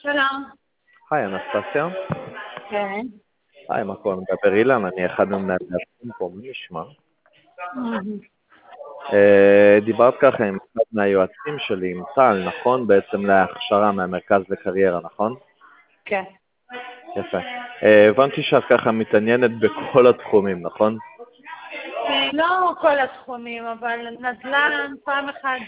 שלום. היי, אנסטסיה. כן. היי, מה קורה? מדבר אילן, אני אחד מהמנהלים פה, מי נשמע? דיברת ככה עם אחד מהיועצים שלי, עם טל, נכון? בעצם להכשרה מהמרכז לקריירה, נכון? כן. יפה. הבנתי שאת ככה מתעניינת בכל התחומים, נכון? לא כל התחומים, אבל נדל"ן, פעם אחת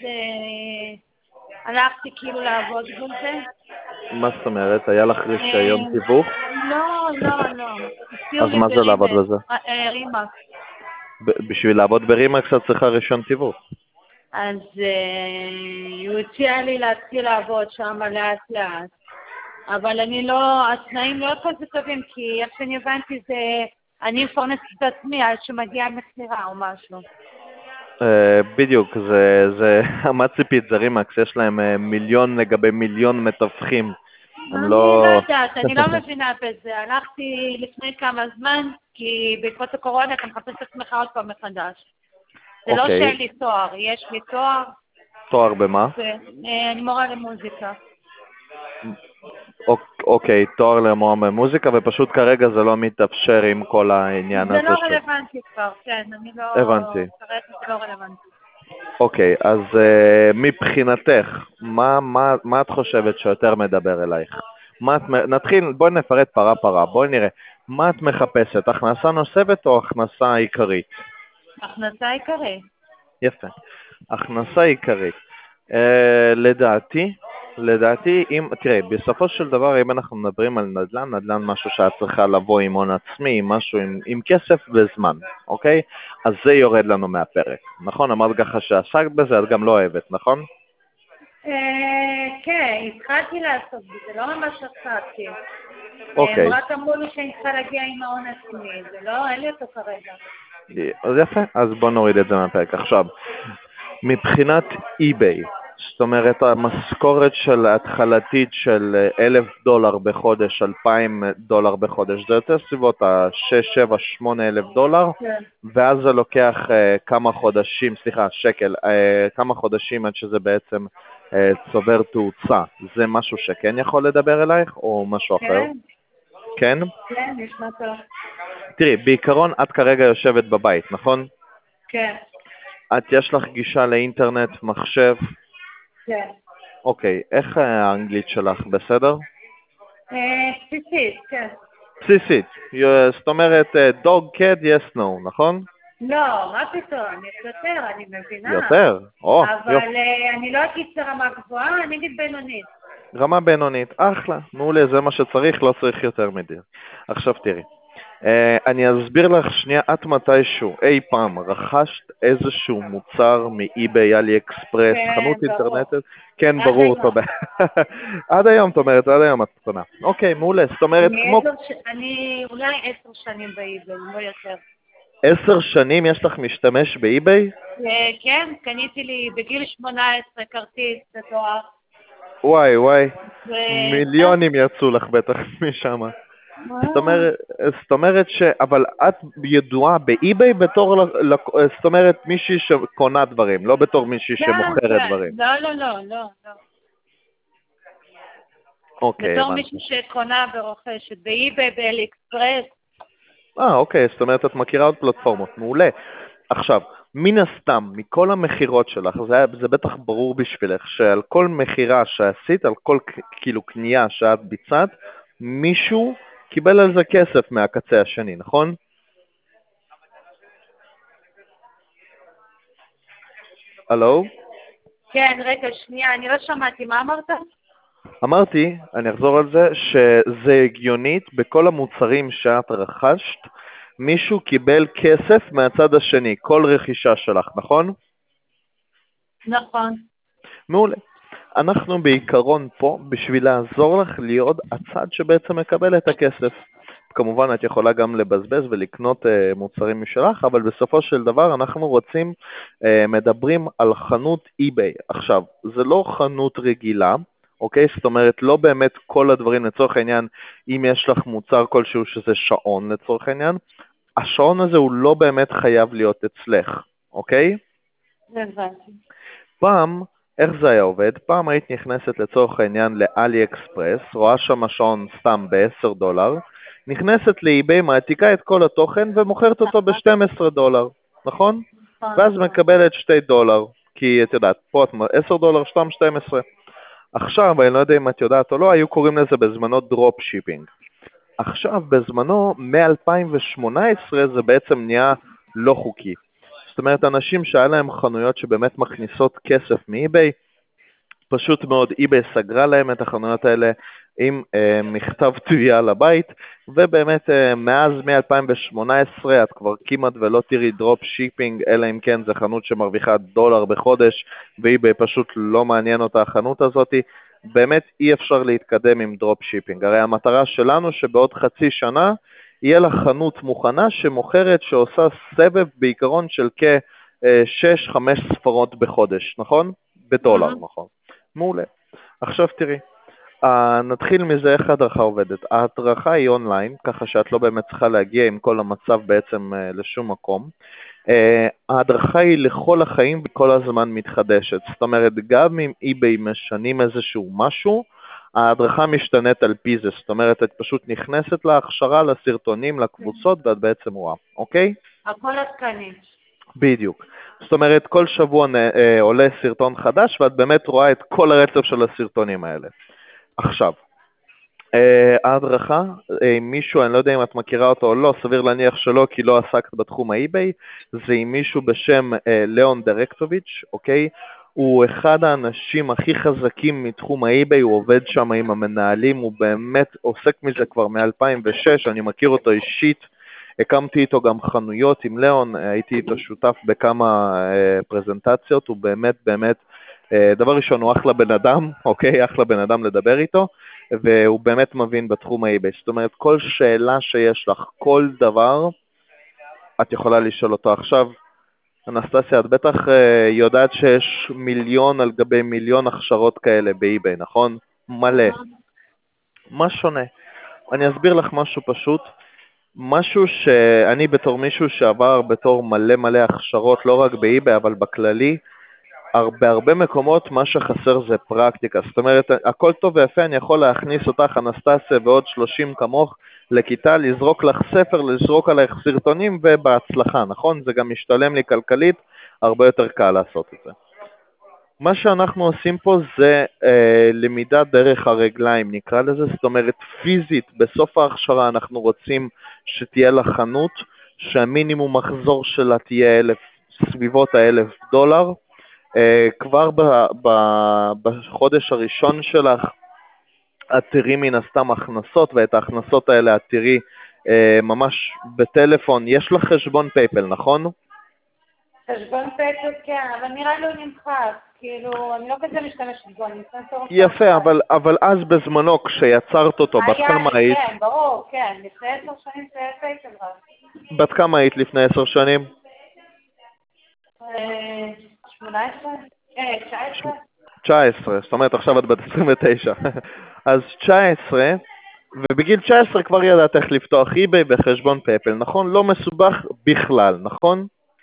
הלכתי כאילו לעבוד בזה. מה זאת אומרת? היה לך רישיון תיווך? לא, לא, לא. הציעו אז לי מה זה לעבוד ברימקס, בזה? רימקס. בשביל לעבוד ברימקס את צריכה רישיון תיווך. אז הוא הציע לי להתחיל לעבוד שם לאט לאט. אבל התנאים לא כזה טובים, כי איך שאני הבנתי זה, אני מפרנסת את עצמי עד שמגיעה מכירה או משהו. בדיוק, מה ציפית? זה רימקס, יש להם מיליון לגבי מיליון מתווכים. הם אני לא... לא יודעת, אני לא מבינה בזה. הלכתי לפני כמה זמן, כי בעקבות הקורונה אתה מחפש את עצמך עוד פעם מחדש. זה לא אוקיי. שאין לי תואר, יש לי תואר. תואר במה? אני מורה למוזיקה. אוקיי, תואר למורה במוזיקה, ופשוט כרגע זה לא מתאפשר עם כל העניין זה הזה לא של... רלוונטי כבר, כן, אני לא... הבנתי. כרגע זה לא רלוונטי. אוקיי, אז מבחינתך, מה את חושבת שיותר מדבר אלייך? נתחיל, בואי נפרט פרה פרה, בואי נראה. מה את מחפשת, הכנסה נוספת או הכנסה עיקרית? הכנסה עיקרית. יפה. הכנסה עיקרית. לדעתי, תראה, בסופו של דבר, אם אנחנו מדברים על נדל"ן משהו שאת צריכה לבוא עם הון עצמי, משהו עם כסף וזמן, אוקיי? אז זה יורד לנו מהפרק, נכון? אמרת ככה שעסקת בזה, את גם לא אוהבת, נכון? כן, התחלתי לעשות בזה, לא ממש עסקתי. אוקיי. הם רק אמרו לי שאני צריכה להגיע עם ההון עצמי, זה לא, אין לי אותו כרגע. אז יפה, אז בוא נוריד את זה מהפרק. עכשיו, מבחינת eBay, זאת אומרת המשכורת של התחלתית של $1,000 בחודש, $2,000 בחודש, זה יותר סביבות ה-6, 7, 8 אלף דולר, כן. ואז זה לוקח כמה חודשים, שקל, כמה חודשים עד שזה בעצם צובר תאוצה. זה משהו שכן יכול לדבר אלייך או משהו אחר? כן, כן? כן, נשמע טוב. תראי, בעיקרון את כרגע יושבת בבית, נכון? כן, יש לך גישה לאינטרנט, מחשב? כן. אוקיי, איך האנגלית שלך, בסדר? בסיסית, כן. בסיסית, זאת אומרת dog, cat, yes, no, נכון? לא, מה פתאום, יש יותר, אני מבינה. יותר? או, אבל יופי. אני לא אגיד רמה גבוהה, אני אגיד בינונית. רמה בינונית, אחלה, מעולה, זה מה שצריך, לא צריך יותר מדי. עכשיו תראי, אני אסביר לך שנייה, את מתישהו, אי פעם, רכשת איזשהו מוצר מאי-ביי, אלי אקספרס, כן, חנות ברור. אינטרנטית? כן, עד ברור, היום. תודה. עד היום, את אומרת, עד היום את קונה. אוקיי, מעולה, זאת אומרת, כמו... אני אולי 10 שנים באיביי, לא יותר. 10 שנים יש לך משתמש באי-ביי? כן, קניתי לי בגיל 18 כרטיס לתואר. וואי, ו... מיליונים יצאו לך בטח משם. זאת אומרת אבל את ידועה באי-ביי בתור, זאת אומרת מישהי שקונה דברים, לא בתור מישהי שמוכרת דברים. לא. אוקיי, בתור הבנתי. מישהו שקונה ורוכשת באי-ביי, באלי אקספרס. אוקיי, זאת אומרת את מכירה עוד פלטפורמות, מעולה. עכשיו, מן הסתם, מכל המחירות שלך, זה בטח ברור בשבילך, שעל כל מחירה שעשית, על כל כאילו קנייה שאת ביצעת, מישהו קיבל על זה כסף מהקצה השני, נכון? הלו? כן, רגע, שנייה, אני לא שמעתי, מה אמרת? אמרתי, אני אחזור על זה, שזה הגיונית בכל המוצרים שאת רכשת, מישהו קיבל כסף מהצד השני, כל רכישה שלך, נכון? נכון. מעולה. אנחנו בעיקרון פה בשביל לעזור לך להיות הצד שבעצם מקבל את הכסף. כמובן את יכולה גם לבזבז ולקנות מוצרים משלך, אבל בסופו של דבר אנחנו רוצים, מדברים על חנות eBay. עכשיו, זה לא חנות רגילה, אוקיי? זאת אומרת, לא באמת כל הדברים, לצורך העניין, אם יש לך מוצר כלשהו שזה שעון לצורך העניין, השעון הזה הוא לא באמת חייב להיות אצלך, אוקיי? הבנתי. פעם איך זה היה עובד? פעם היית נכנסת לצורך העניין לאלי אקספרס, רואה שם שעון סתם ב$10, נכנסת לאיביי, מעתיקה את כל התוכן ומוכרת אותו ב$12, נכון? ואז מקבלת $2, כי את יודעת, פה את $10, סתם 12. עכשיו, אני לא יודע אם את יודעת או לא, היו קוראים לזה בזמנו דרופ שיפינג. עכשיו, בזמנו, מ-2018 זה בעצם נהיה לא חוקי. זאת אומרת, אנשים שהיה להם חנויות שבאמת מכניסות כסף מאיביי, פשוט מאוד איביי סגרה להם את החנויות האלה עם מכתב תביעה לבית, ובאמת מאז מ-2018 את כבר כמעט ולא תראי דרופ שיפינג, אלא אם כן זה חנות שמרוויחה $1 בחודש, ואיביי פשוט לא מעניין אותה החנות הזאת. באמת אי אפשר להתקדם עם דרופ שיפינג. הרי המטרה שלנו שבעוד חצי שנה יהיה לה חנות מוכנה שמוכרת, שעושה סבב בעיקרון של כ-6-5 ספרות בחודש, נכון? $1, נכון. מעולה. עכשיו תראי, נתחיל מזה איך ההדרכה עובדת. ההדרכה היא אונליין, ככה שאת לא באמת צריכה להגיע עם כל המצב בעצם לשום מקום. ההדרכה היא לכל החיים וכל הזמן מתחדשת. זאת אומרת, גם אם איביי משנים איזשהו משהו, ההדרכה משתנית על פי זה. זאת אומרת, את פשוט נכנסת להכשרה, לסרטונים, לקבוצות, ואת בעצם רואה, אוקיי? הכל עדכני. בדיוק. זאת אומרת, כל שבוע עולה סרטון חדש, ואת באמת רואה את כל הרצף של הסרטונים האלה. עכשיו, ההדרכה, מישהו, אני לא יודע אם את מכירה אותו או לא, סביר להניח שלא, כי לא עסקת בתחום האיביי, זה עם מישהו בשם ליאון דירקטוביץ', אוקיי? הוא אחד האנשים הכי חזקים מתחום האיביי, הוא עובד שם עם המנהלים, הוא באמת עוסק מזה כבר מ-2006, אני מכיר אותו אישית, הקמתי איתו גם חנויות עם ליאון, הייתי איתו שותף בכמה פרזנטציות, הוא באמת באמת, דבר ראשון הוא אחלה בן אדם, אוקיי? אחלה בן אדם לדבר איתו, והוא באמת מבין בתחום האיביי. זאת אומרת, כל שאלה שיש לך, כל דבר, את יכולה לשאול אותו. עכשיו, אנסטסיה, את בטח יודעת שיש מיליון על גבי מיליון הכשרות כאלה באיביי, נכון? מלא. מה שונה? אני אסביר לך משהו פשוט. משהו שאני בתור מישהו שעבר בתור מלא מלא הכשרות, לא רק באיביי, אבל בכללי, בהרבה מקומות מה שחסר זה פרקטיקה. זאת אומרת, הכל טוב ויפה, אני יכול להכניס אותך, אנסטסיה, ועוד 30 כמוך לכיתה, לזרוק לך ספר, לזרוק עליך סרטונים, ובהצלחה, נכון? זה גם משתלם לי כלכלית, הרבה יותר קל לעשות את זה. מה שאנחנו עושים פה זה למידה דרך הרגליים, נקרא לזה, זאת אומרת פיזית, בסוף ההכשרה אנחנו רוצים שתהיה לה חנות, שהמינימום מחזור שלה תהיה סביבות $1,000, כבר בחודש הראשון שלך את תראי מן הסתם הכנסות, ואת ההכנסות האלה את תראי ממש בטלפון. יש לך חשבון פייפל, נכון? חשבון פייפל כן, אבל נראה לי הוא נמחק, כאילו אני לא כזה משתמשת בו, אני משתמשת בו. יפה, אבל אז בזמנו כשיצרת אותו, בת כמה היית? כן, ברור, כן, לפני 10 שנים זה היה פייפל רק. בת כמה היית לפני 10 שנים? 18? 19? 19, זאת אומרת עכשיו את בת 29. אז 19, ובגיל 19 כבר ידעת איך לפתוח איביי בחשבון פייפל, נכון? לא מסובך בכלל, נכון?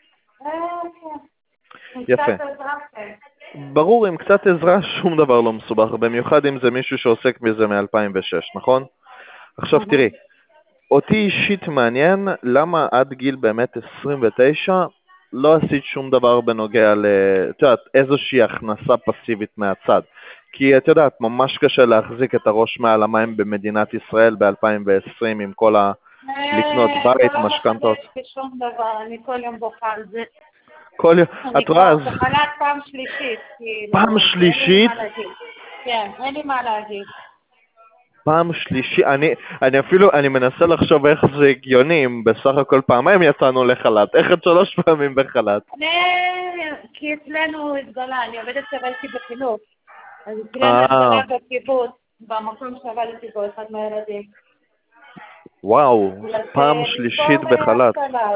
יפה. ברור, עם קצת עזרה שום דבר לא מסובך, במיוחד אם זה מישהו שעוסק בזה מ-2006, נכון? עכשיו תראי, אותי אישית מעניין למה עד גיל באמת 29 לא עשית שום דבר בנוגע איזושהי הכנסה פסיבית מהצד. כי את יודעת, ממש קשה להחזיק את הראש מעל המים במדינת ישראל ב-2020 עם כל לקנות בית, משכנתות. לא שום דבר, אני כל יום בוכה על זה. כל יום, את רואה אז... אני כבר בחל"ת פעם שלישית. פעם שלישית? כן, אין לי מה להגיד. פעם שלישית, אני מנסה לחשוב איך זה הגיוני, אם בסך הכל פעמיים יצאנו לחל"ת, איך את 3 פעמים בחל"ת? כי אצלנו התגלה, אני עובדת שעבדתי בחינוך, אז אצלנו התגלה בקיבוץ, במקום שעבדתי בו אחד מהילדים. וואו, פעם שלישית בחל"ת.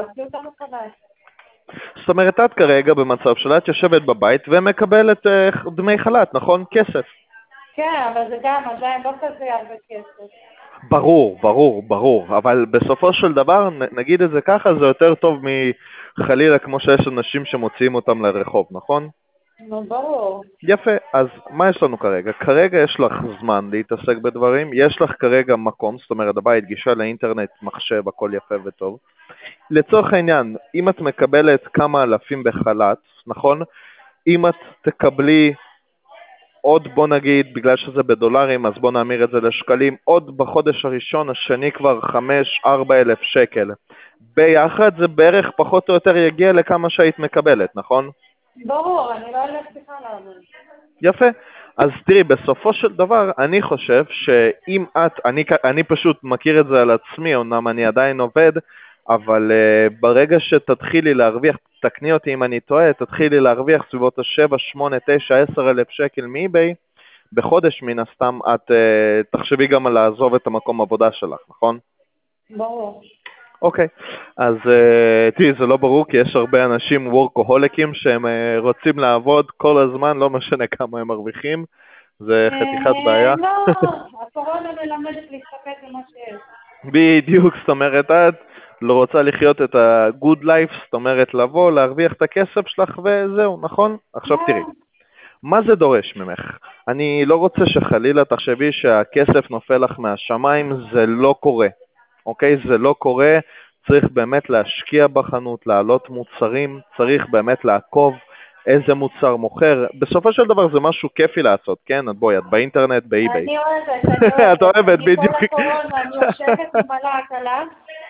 זאת אומרת, את כרגע במצב שלה, את יושבת בבית ומקבלת דמי חל"ת, נכון? כסף. כן, אבל זה גם עדיין לא כזה הרבה כסף. ברור, אבל בסופו של דבר, נגיד את זה ככה, זה יותר טוב מחלילה כמו שיש אנשים שמוציאים אותם לרחוב, נכון? נו, ברור. יפה, אז מה יש לנו כרגע? כרגע יש לך זמן להתעסק בדברים, יש לך כרגע מקום, זאת אומרת הבית, גישה לאינטרנט, מחשב, הכל יפה וטוב. לצורך העניין, אם את מקבלת כמה אלפים בחל"ת, נכון? אם את תקבלי עוד, בוא נגיד, בגלל שזה בדולרים, אז בוא נאמיר את זה לשקלים, עוד בחודש הראשון, השני כבר 5-4 אלף שקל. ביחד זה בערך פחות או יותר יגיע לכמה שהיית מקבלת, נכון? ברור, אני לא אלך בכלל לעבוד. יפה. אז תראי, בסופו של דבר, אני חושב שאם אני פשוט מכיר את זה על עצמי, אומנם אני עדיין עובד, אבל ברגע שתתחילי להרוויח, תקני אותי אם אני טועה, תתחילי להרוויח סביבות ה-7, 8, 9, 10 אלף שקל מאיביי, בחודש מן הסתם את תחשבי גם על לעזוב את המקום עבודה שלך, נכון? ברור. אוקיי, אז תראי, זה לא ברור כי יש הרבה אנשים וורקוהוליקים שהם רוצים לעבוד כל הזמן, לא משנה כמה הם מרוויחים, זה חתיכת בעיה. לא, הקורונה מלמדת להסתפק במה שיש. בדיוק, זאת אומרת, את לא רוצה לחיות את ה-good life, זאת אומרת לבוא, להרוויח את הכסף שלך וזהו, נכון? עכשיו תראי, מה זה דורש ממך? אני לא רוצה שחלילה תחשבי שהכסף נופל לך מהשמיים, זה לא קורה. אוקיי? זה לא קורה, צריך באמת להשקיע בחנות, להעלות מוצרים, צריך באמת לעקוב איזה מוצר מוכר. בסופו של דבר זה משהו כיפי לעשות, כן? בואי, את באינטרנט, באיביי. אני אוהבת. את אוהבת, בדיוק. אני כל הקורונה, אני יושבת ומלאה הקלה,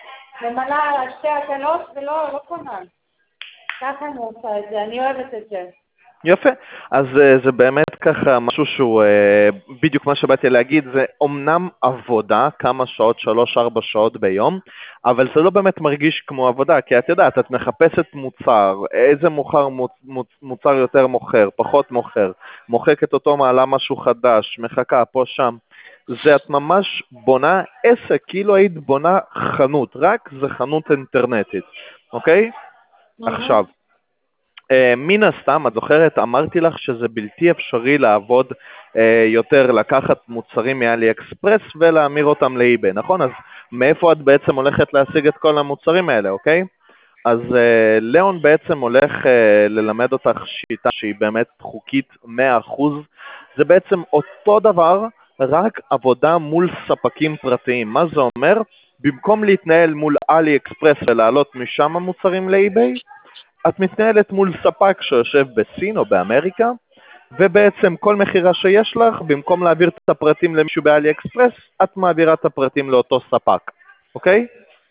ומלאה שתי הקלות ולא קונה. ככה אני עושה את זה, אני אוהבת את זה. יפה, אז זה באמת ככה משהו שהוא בדיוק מה שבאתי להגיד, זה אומנם עבודה, כמה שעות, 3-4 שעות ביום, אבל זה לא באמת מרגיש כמו עבודה, כי את יודעת, את מחפשת מוצר, איזה מוצר יותר מוכר, פחות מוכר, מוחקת אותו, מעלה משהו חדש, מחכה פה שם, זה את ממש בונה עסק, כאילו היית בונה חנות, רק זה חנות אינטרנטית, אוקיי? עכשיו, מן הסתם, את זוכרת, אמרתי לך שזה בלתי אפשרי לעבוד יותר, לקחת מוצרים מאלי אקספרס ולהמיר אותם לאיביי, נכון? אז מאיפה את בעצם הולכת להשיג את כל המוצרים האלה, אוקיי? אז ליאון בעצם הולך ללמד אותך שיטה שהיא באמת חוקית 100%, זה בעצם אותו דבר, רק עבודה מול ספקים פרטיים. מה זה אומר? במקום להתנהל מול אלי אקספרס ולהעלות משם המוצרים לאיביי, את מתנהלת מול ספק שיושב בסין או באמריקה, ובעצם כל מחירה שיש לך, במקום להעביר את הפרטים למישהו באלי אקספרס, את מעבירה את הפרטים לאותו ספק, אוקיי?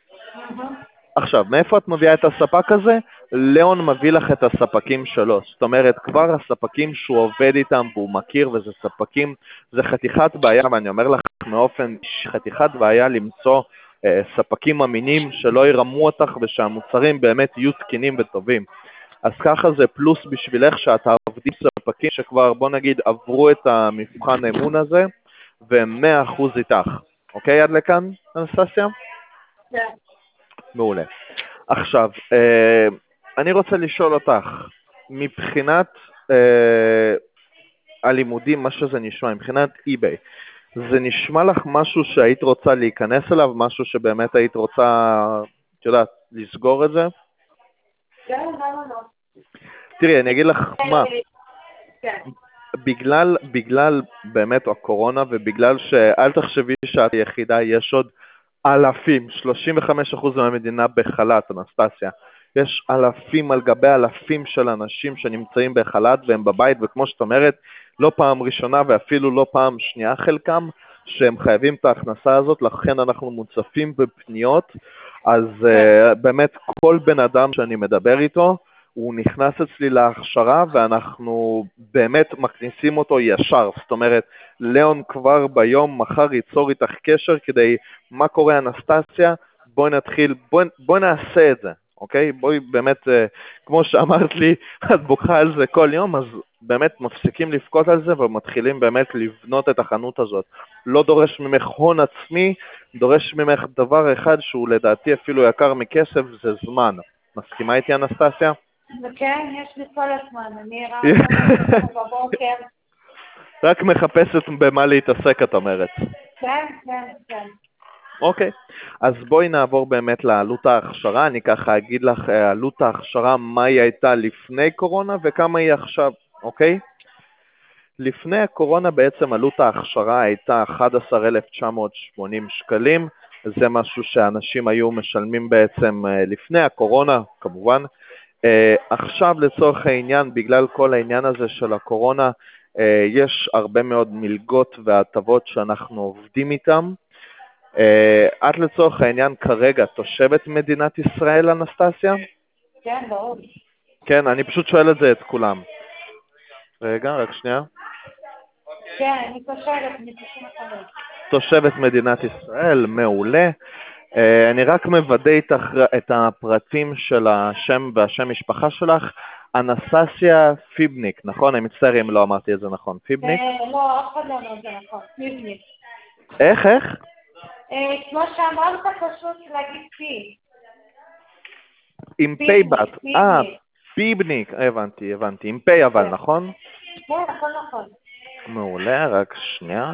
עכשיו, מאיפה את מביאה את הספק הזה? ליאון מביא לך את הספקים שלו, זאת אומרת, כבר הספקים שהוא עובד איתם והוא מכיר, וזה ספקים, זה חתיכת בעיה, ואני אומר לך מאופן, חתיכת בעיה למצוא ספקים אמינים שלא ירמו אותך ושהמוצרים באמת יהיו תקינים וטובים. אז ככה זה פלוס בשבילך שאתה עובדים ספקים שכבר בוא נגיד עברו את המבחן אמון הזה והם 100% איתך. אוקיי עד לכאן, אנסטסיה? כן. מעולה. עכשיו, אני רוצה לשאול אותך, מבחינת הלימודים, מה שזה נשמע, מבחינת איביי, זה נשמע לך משהו שהיית רוצה להיכנס אליו, משהו שבאמת היית רוצה, את יודעת, לסגור את זה? כן, למה לא? תראי, אני אגיד לך מה, כן. בגלל באמת הקורונה, ובגלל שאל תחשבי שאת יחידה, יש עוד אלפים, 35% מהמדינה בחל"ת, אנסטסיה. יש אלפים על גבי אלפים של אנשים שנמצאים בחל"ת והם בבית, וכמו שאת אומרת, לא פעם ראשונה ואפילו לא פעם שנייה חלקם, שהם חייבים את ההכנסה הזאת, לכן אנחנו מוצפים בפניות, אז באמת כל בן אדם שאני מדבר איתו, הוא נכנס אצלי להכשרה ואנחנו באמת מכניסים אותו ישר, זאת אומרת, ליאון כבר ביום מחר ייצור איתך קשר כדי, מה קורה אנסטסיה, בואי נתחיל, בואי נעשה את זה, אוקיי? בואי באמת, כמו שאמרת לי, את בוכה על זה כל יום, אז באמת מפסיקים לבכות על זה ומתחילים באמת לבנות את החנות הזאת. לא דורש ממך הון עצמי, דורש ממך דבר אחד שהוא לדעתי אפילו יקר מכסף, זה זמן. מסכימה איתי אנסטסיה? וכן, יש לי כל הזמן, אני רק בבוקר. רק מחפשת במה להתעסק, את אומרת. כן, כן, כן. אוקיי, אז בואי נעבור באמת לעלות ההכשרה, אני ככה אגיד לך עלות ההכשרה, מה היא הייתה לפני קורונה וכמה היא עכשיו, אוקיי? לפני הקורונה בעצם עלות ההכשרה הייתה 11,980 שקלים, זה משהו שאנשים היו משלמים בעצם לפני הקורונה, כמובן. עכשיו לצורך העניין, בגלל כל העניין הזה של הקורונה, יש הרבה מאוד מלגות והטבות שאנחנו עובדים איתם. את לצורך העניין כרגע תושבת מדינת ישראל, אנסטסיה? כן, ברור. כן, אני פשוט שואל את זה את כולם. רגע, רק שנייה. כן, אני תושבת, אני 95. תושבת מדינת ישראל, מעולה. אני רק מוודא איתך את הפרטים של השם והשם משפחה שלך. אנסטסיה פיבניק, נכון? אני מצטער אם לא אמרתי את זה נכון. פיבניק? לא, אף אחד לא אומר את זה נכון. פיבניק. איך? כמו שאמרת, פשוט להגיד פי. עם פי בת. פיבניק. פיבניק, הבנתי. עם פי אבל, נכון? כן, הכל נכון. מעולה, רק שנייה.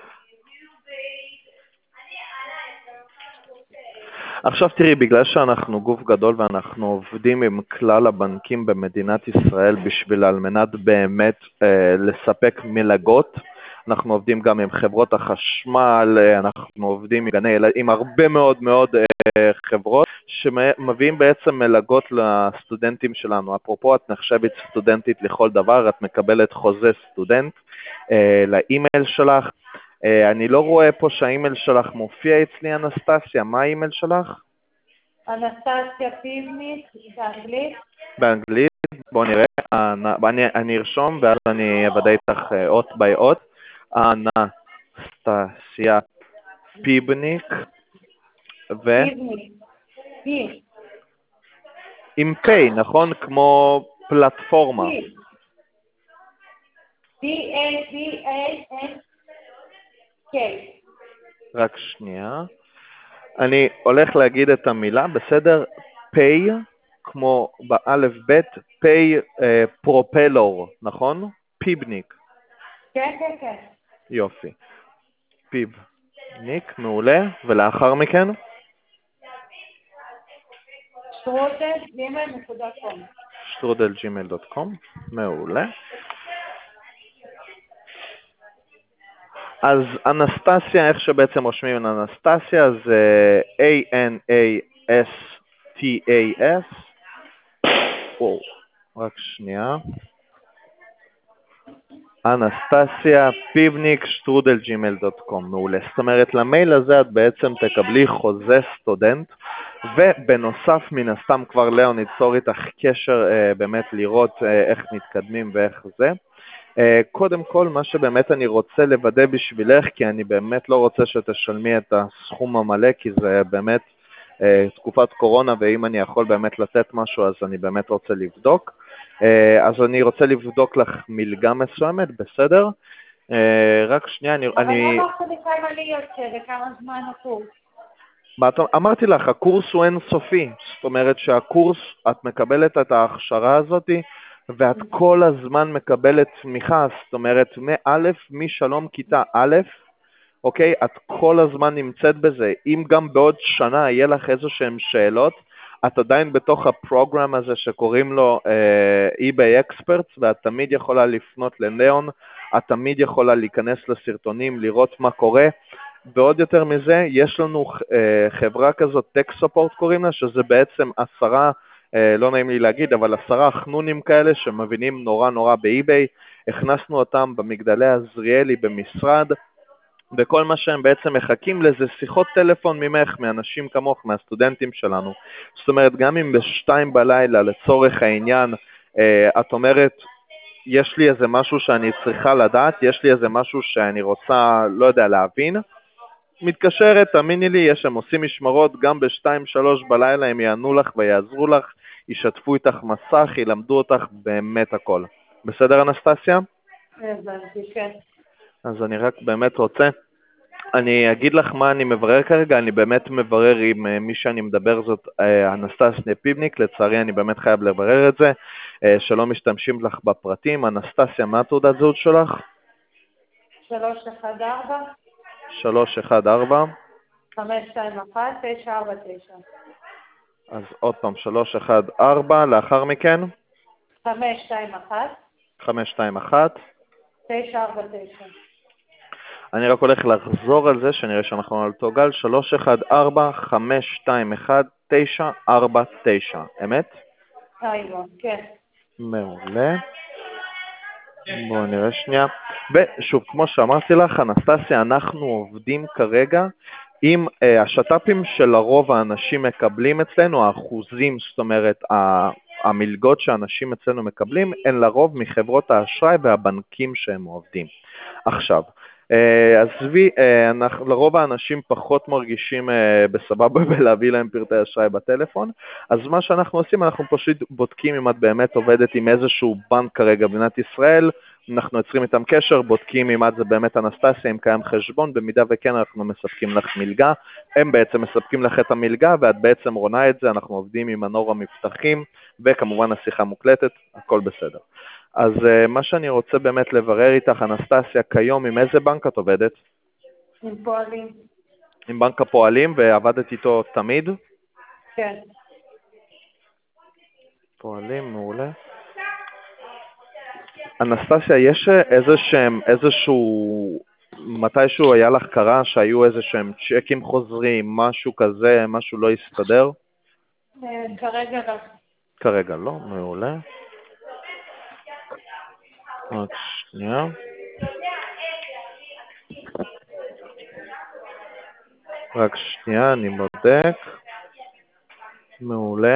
עכשיו תראי, בגלל שאנחנו גוף גדול ואנחנו עובדים עם כלל הבנקים במדינת ישראל בשביל על מנת באמת לספק מלגות, אנחנו עובדים גם עם חברות החשמל, אנחנו עובדים עם הרבה מאוד חברות שמביאים בעצם מלגות לסטודנטים שלנו. אפרופו, את נחשבת סטודנטית לכל דבר, את מקבלת חוזה סטודנט לאימייל שלך. אני לא רואה פה שהאימייל שלך מופיע אצלי, אנסטסיה. מה האימייל שלך? אנסטסיה פיבניק, באנגלית. באנגלית, בוא נראה. אני ארשום ואז אני אוודא איתך אות ביי אות. אנסטסיה פיבניק פיבניק. פי. עם פי, נכון? כמו פלטפורמה. P-A-P-A-N-K. רק שנייה. אני הולך להגיד את המילה, בסדר? פי, כמו באלף בית, פי פרופלור, נכון? פיבניק. כן, כן, כן. יופי. פיבניק, מעולה. ולאחר מכן? strudel@gmail.com. strudel@gmail.com, מעולה. אז אנסטסיה, איך שבעצם רושמים אנסטסיה, זה A-N-A-S-T-A-S. רק שנייה. אנסטסיה פיבניק strudel@gmail.com, מעולה. זאת אומרת, למייל הזה את בעצם תקבלי חוזה סטודנט, ובנוסף מן הסתם כבר לאו ניצור איתך קשר באמת לראות איך מתקדמים ואיך זה. קודם כל, מה שבאמת אני רוצה לוודא בשבילך, כי אני באמת לא רוצה שתשלמי את הסכום המלא, כי זה באמת תקופת קורונה, ואם אני יכול באמת לתת משהו, אז אני באמת רוצה לבדוק. אז אני רוצה לבדוק לך מלגה מסוימת, בסדר? רק שנייה, אבל לא אמרת לי כמה לי יוצא וכמה זמן הקורס. אמרתי לך, הקורס הוא אינסופי. זאת אומרת שהקורס, את מקבלת את ההכשרה הזאת, ואת כל הזמן מקבלת תמיכה. זאת אומרת, משלום כיתה א', אוקיי? את כל הזמן נמצאת בזה. אם גם בעוד שנה יהיה לך איזשהם שאלות, את עדיין בתוך הפרוגרם הזה שקוראים לו eBay Experts, ואת תמיד יכולה לפנות לליאון, את תמיד יכולה להיכנס לסרטונים, לראות מה קורה, ועוד יותר מזה, יש לנו חברה כזאת, Tech Support קוראים לה, שזה בעצם 10, לא נעים לי להגיד, אבל 10 חנונים כאלה שמבינים נורא באי-ביי, הכנסנו אותם במגדלי עזריאלי במשרד, וכל מה שהם בעצם מחכים לזה שיחות טלפון ממך, מאנשים כמוך, מהסטודנטים שלנו. זאת אומרת, גם אם ב2 בלילה לצורך העניין, את אומרת, יש לי איזה משהו שאני צריכה לדעת, יש לי איזה משהו שאני רוצה, לא יודע, להבין, מתקשרת, תאמיני לי, הם עושים משמרות, גם ב2-3 בלילה הם יענו לך ויעזרו לך, ישתפו איתך מסך, ילמדו אותך באמת הכל. בסדר, אנסטסיה? הבנתי, כן. אז אני רק באמת רוצה, אני אגיד לך מה אני מברר כרגע, אני באמת מברר עם מי שאני מדבר, זאת אנסטסיה פיבניק, לצערי אני באמת חייב לברר את זה, שלא משתמשים לך בפרטים. אנסטסיה, מה תעודת זהות שלך? 314 314 521 949. אז עוד פעם, 314, לאחר מכן? 521 521. 949. אני רק הולך לחזור על זה, שנראה שאנחנו על אותו גל. 314-521-949. אמת? איון, כן. מעולה. בואו נראה שנייה. ושוב, כמו שאמרתי לך, אנסטסיה, אנחנו עובדים כרגע עם השטאפים שלרוב האנשים מקבלים אצלנו, האחוזים, זאת אומרת, המלגות שאנשים אצלנו מקבלים, הן לרוב מחברות האשראי והבנקים שהם עובדים. עכשיו, עזבי, לרוב האנשים פחות מרגישים בסבבה בלהביא להם פרטי אשראי בטלפון, אז מה שאנחנו עושים, אנחנו פשוט בודקים אם את באמת עובדת עם איזשהו בנק כרגע במדינת ישראל, אנחנו יוצרים איתם קשר, בודקים אם את זה באמת אנסטסיה, אם קיים חשבון, במידה וכן אנחנו מספקים לך מלגה, הם בעצם מספקים לך את המלגה ואת בעצם רונה את זה, אנחנו עובדים עם מנור המבטחים, וכמובן השיחה מוקלטת, הכל בסדר. אז מה שאני רוצה באמת לברר איתך, אנסטסיה, כיום עם איזה בנק את עובדת? עם פועלים. עם בנק הפועלים, ועבדת איתו תמיד? כן. פועלים, מעולה. אנסטסיה, יש איזשהו, מתישהו היה לך קרה שהיו איזשהם צ'קים חוזרים, משהו כזה, משהו לא הסתדר? כרגע לא. כרגע לא, מעולה. רק שנייה. רק שנייה, אני בודק. מעולה.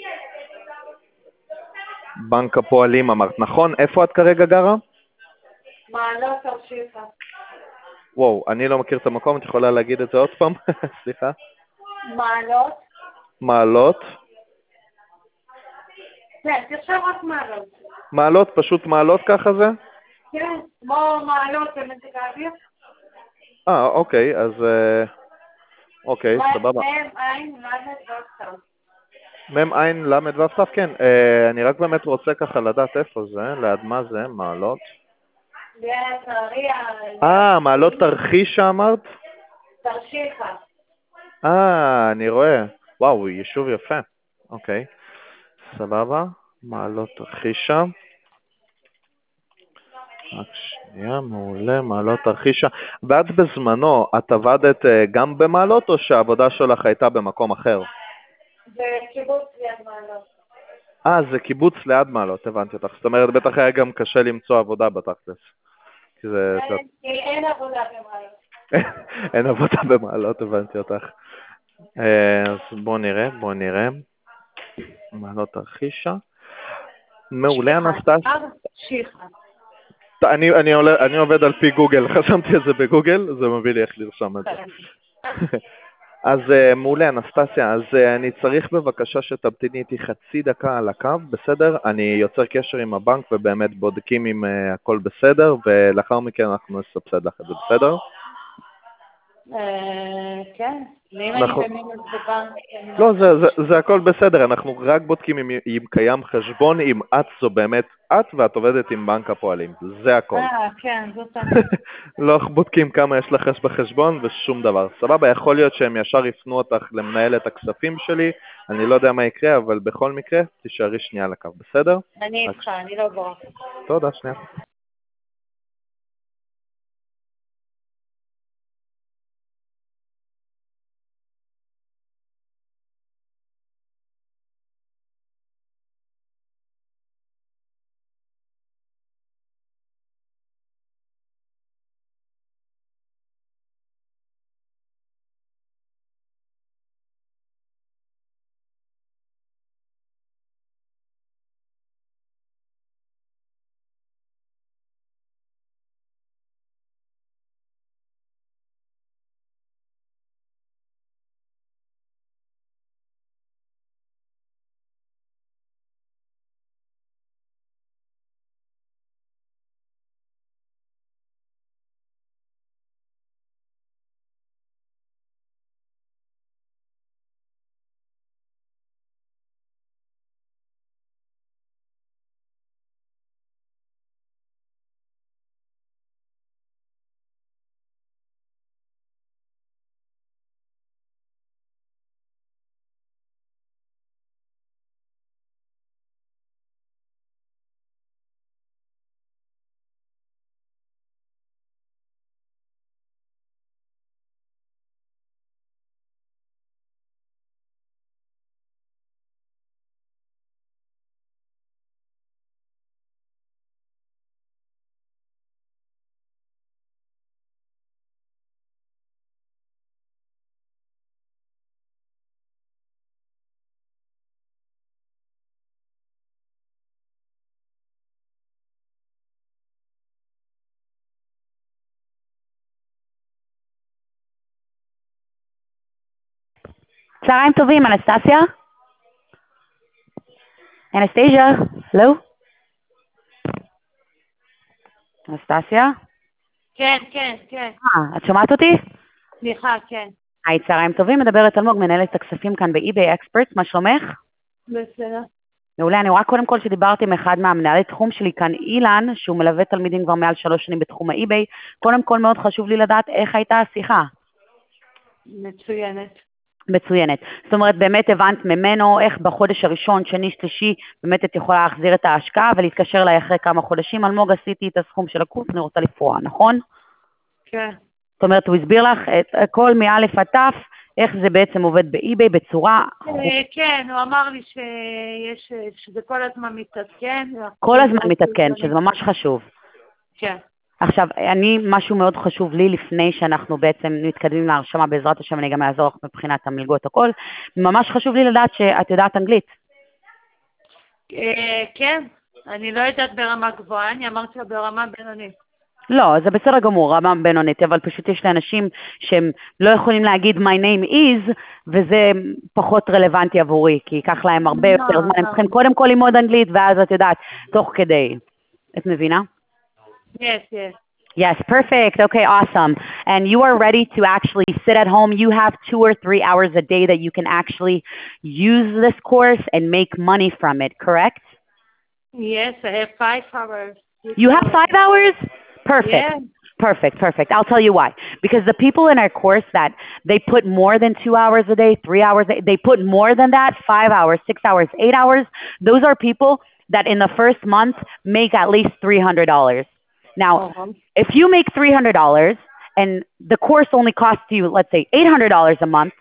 בנק הפועלים אמרת, נכון? איפה את כרגע גרה? מעלות תרשיחא. וואו, אני לא מכיר את המקום, את יכולה להגיד את זה עוד פעם? סליחה. מעלות? מעלות? כן, תרשום רק מעלות. מעלות, פשוט מעלות ככה זה? כן, כמו מעלות במזג האוויר. אוקיי, אז אוקיי, סבבה. מם עין למד וסף, כן. אני רק באמת רוצה ככה לדעת איפה זה, ליד מה זה, מעלות. מעלות תרחישה אמרת? תרשיחא. אני רואה. וואו, יישוב יפה. אוקיי, סבבה. מעלות תרחישה. רק שנייה, מעולה, מעלות תרחישה. ואת בזמנו, את עבדת גם במעלות או שהעבודה שלך הייתה במקום אחר? זה קיבוץ ליד מעלות. זה קיבוץ ליד מעלות, הבנתי אותך. זאת אומרת, בטח היה גם קשה למצוא עבודה בתכלס. אין עבודה במעלות. אין עבודה במעלות, הבנתי אותך. אז בואו נראה. מעלות תרחישה. מעולה, אנסטסיה. תרשיחא. אני עובד על פי גוגל, חשמתי את זה בגוגל, זה מביא לי איך לרשום את זה. אז מעולה, אנסטסיה, אז אני צריך בבקשה שתמתיני איתי חצי דקה על הקו, בסדר? אני יוצר קשר עם הבנק ובאמת בודקים אם הכל בסדר, ולאחר מכן אנחנו נסבסד לך את זה, בסדר? כן, ואם אני במינוס בבנק... לא, זה הכל בסדר, אנחנו רק בודקים אם קיים חשבון, אם את זו באמת את ואת עובדת עם בנק הפועלים, זה הכל. כן, זאת אני. לא בודקים כמה יש לך בחשבון ושום דבר. סבבה, יכול להיות שהם ישר יפנו אותך למנהלת הכספים שלי, אני לא יודע מה יקרה, אבל בכל מקרה, תישארי שנייה על הקו, בסדר? אני איתך, אני לא בורח. תודה, שנייה. צהריים טובים, אנסטסיה? אנסטסיה? לא? אנסטסיה? כן, כן, כן. את שומעת אותי? סליחה, כן. היי, צהריים טובים, מדברת אלמוג, מנהלת הכספים כאן ב-eBay Experts, מה שלומך? בסדר. מעולה, אני רואה קודם כל שדיברתי עם אחד מהמנהלי תחום שלי כאן, אילן, שהוא מלווה תלמידים כבר מעל 3 שנים בתחום ה-eBay. קודם כל מאוד חשוב לי לדעת איך הייתה השיחה. מצוינת. מצוינת. זאת אומרת, באמת הבנת ממנו איך בחודש הראשון, שני, שלישי, באמת את יכולה להחזיר את ההשקעה ולהתקשר אליי אחרי כמה חודשים. אלמוג, עשיתי את הסכום של הקורס, אני רוצה לפרוע, נכון? כן. זאת אומרת, הוא הסביר לך את הכל מאלף עד תף, איך זה בעצם עובד ב-eBay בצורה... כן, הוא אמר לי שזה כל הזמן מתעדכן. כל הזמן מתעדכן, שזה ממש חשוב. כן. עכשיו, משהו מאוד חשוב לי לפני שאנחנו בעצם מתקדמים להרשמה בעזרת השם, אני גם אעזור לך מבחינת המלגות הכל, ממש חשוב לי לדעת שאת יודעת אנגלית. כן, אני לא יודעת ברמה גבוהה, אני אמרתי לה ברמה בינונית. לא, זה בסדר גמור, רמה בינונית, אבל פשוט יש לאנשים שהם לא יכולים להגיד my name is, וזה פחות רלוונטי עבורי, כי ייקח להם הרבה יותר זמן, הם צריכים קודם כל ללמוד אנגלית, ואז את יודעת, תוך כדי. את מבינה? Yes, yes. Yes, perfect. Okay, awesome. And you are ready to actually sit at home. You have 2 or 3 hours a day that you can actually use this course and make money from it, correct? Yes, I have 5 hours. You have 5 hours? Perfect. Yeah. Perfect, perfect. I'll tell you why. Because the people in our course that they put more than 2 hours a day, 3 hours, they put more than that, 5 hours, 6 hours, 8 hours. Those are people that in the first month make at least $300. Now, if you make $300 and the course only costs you, let's say, $800 a month,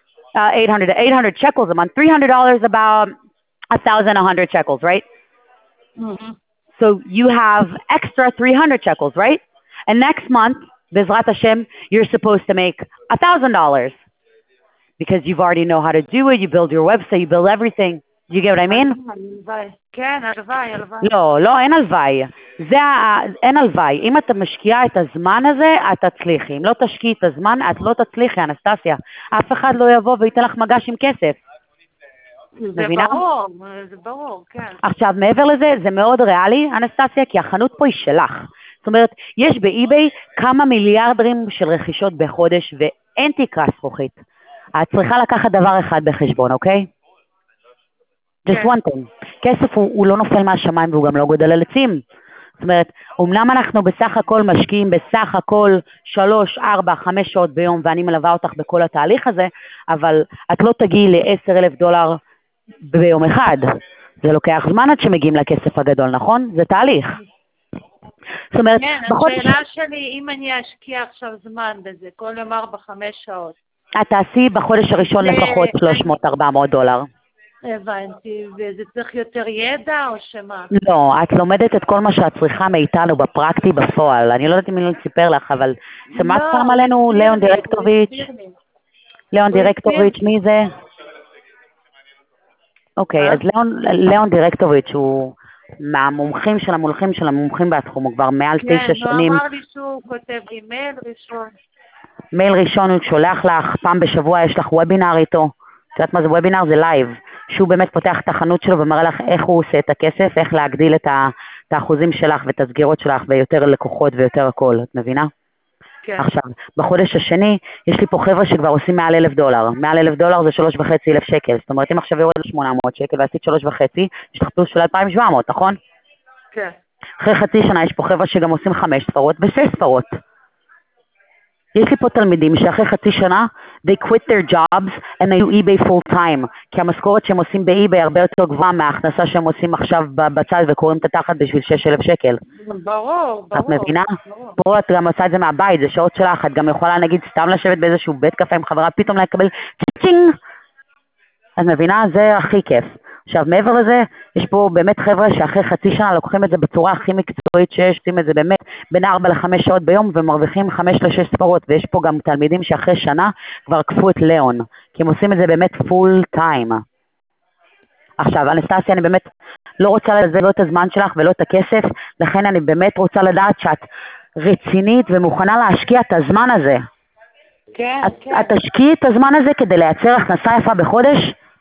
800 shekels a month, $300 about 1,100 shekels, right? Mm-hmm. So you have extra 300 shekels, right? And next month, Bezrat Hashem, you're supposed to make $1,000 because you've already know how to do it. You build your website, you build everything. Do you get what I mean? כן, הלוואי, הלוואי. לא, אין הלוואי. אין הלוואי. אם אתה משקיעה את הזמן הזה, את תצליחי. אם לא תשקיעי את הזמן, את לא תצליחי, אנסטסיה. אף אחד לא יבוא וייתן לך מגש עם כסף. זה ברור, כן. עכשיו, מעבר לזה, זה מאוד ריאלי, אנסטסיה, כי החנות פה היא שלך. זאת אומרת, יש ב-eBay כמה מיליארדים של רכישות בחודש, ואין תקרה זכוכית. את צריכה לקחת דבר אחד בחשבון, אוקיי? Just one thing. כסף הוא לא נופל מהשמיים והוא גם לא גודל על עצים. זאת אומרת, אמנם אנחנו בסך הכל משקיעים בסך הכל 3, 4, 5 שעות ביום, ואני מלווה אותך בכל התהליך הזה, אבל את לא תגיעי ל$10,000 ביום אחד. זה לוקח זמן עד שמגיעים לכסף הגדול, נכון? זה תהליך. זאת אומרת, כן, השאלה שלי, אם אני אשקיע עכשיו זמן בזה, כל יום 4-5 שעות. את תעשי בחודש הראשון לפחות $300-400. הבנתי, וזה צריך יותר ידע או שמה? לא, את לומדת את כל מה שאת צריכה מאיתנו בפרקטי בפועל. אני לא יודעת אם אני לא אספר לך, אבל שמעת פעם עלינו ליאון דירקטוביץ'? ליאון דירקטוביץ', מי זה? אוקיי, אז ליאון דירקטוביץ' הוא מהמומחים של המומחים של המומחים בתחום, הוא כבר מעל 9 שנים. כן, הוא אמר לי שהוא כותב לי מייל ראשון. מייל ראשון הוא שולח לך, פעם בשבוע יש לך וובינר איתו. את יודעת מה זה וובינר? זה לייב. שהוא באמת פותח את החנות שלו ומראה לך איך הוא עושה את הכסף, איך להגדיל את האחוזים שלך ואת הסגירות שלך ויותר לקוחות ויותר הכל, את מבינה? כן. עכשיו, בחודש השני, יש לי פה חבר'ה שכבר עושים מעל $1,000. מעל $1,000 זה 3,500 שקל. זאת אומרת, אם עכשיו יורד 800 שקל ועשית 3,500, יש לך פלוס של 2,700, נכון? כן. אחרי חצי שנה יש פה חבר'ה שגם עושים 5 ספרות ו6 ספרות. יש לי פה תלמידים שאחרי חצי שנה, they quit their jobs and they do eBay full time, כי המשכורת שהם עושים ב-eBay הרבה יותר גבוהה מההכנסה שהם עושים עכשיו בצד וקוראים את התחת בשביל 6,000 שקל. ברור. את מבינה? פה את גם עושה את זה מהבית, זה שעות שלך, את גם יכולה נגיד סתם לשבת באיזשהו בית קפה עם חברה, פתאום לקבל צ'ינג. את מבינה? זה הכי כיף. עכשיו, מעבר לזה, יש פה באמת חבר'ה שאחרי חצי שנה לוקחים את זה בצורה הכי מקצועית שיש, עושים את זה באמת בין 4-5 שעות ביום ומרוויחים 5-6 ספרות, ויש פה גם תלמידים שאחרי שנה כבר עקפו את ליאון, כי הם עושים את זה באמת פול טיים. עכשיו, אנסטסיה, אני באמת לא רוצה לבזבז לא את הזמן שלך ולא את הכסף, לכן אני באמת רוצה לדעת שאת רצינית ומוכנה להשקיע את הזמן הזה. כן, כן. את תשקיעי את הזמן הזה כדי לייצר הכנסה יפה בחודש?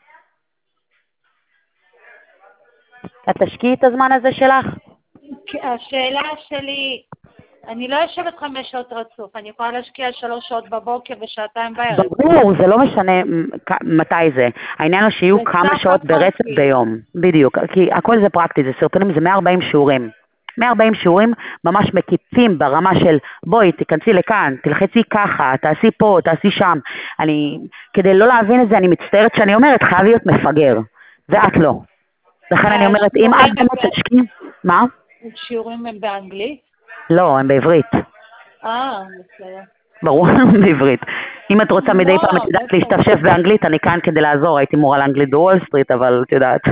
את תשקיעי את הזמן הזה שלך? השאלה שלי, אני לא יושבת 5 שעות רצוף, אני יכולה להשקיע 3 שעות בבוקר ושעתיים בערב. ברור, זה לא משנה מתי זה. העניין הוא שיהיו כמה שעות ברצף ביום. בדיוק, כי הכל זה פרקטי, זה סרטונים, זה 140 שיעורים. 140 שיעורים ממש מקיפים ברמה של בואי, תיכנסי לכאן, תלחצי ככה, תעשי פה, תעשי שם. כדי לא להבין את זה, אני מצטערת שאני אומרת, חייב להיות מפגר. ואת לא. לכן אני אומרת, אם את באמת תשקיעי... מה? שיעורים הם באנגלית? לא, הם בעברית. בסדר. ברור, בעברית. אם את רוצה מדי פעם את יודעת להשתפשף באנגלית, אני כאן כדי לעזור, הייתי מורה לאנגלית בוול סטריט, אבל את יודעת,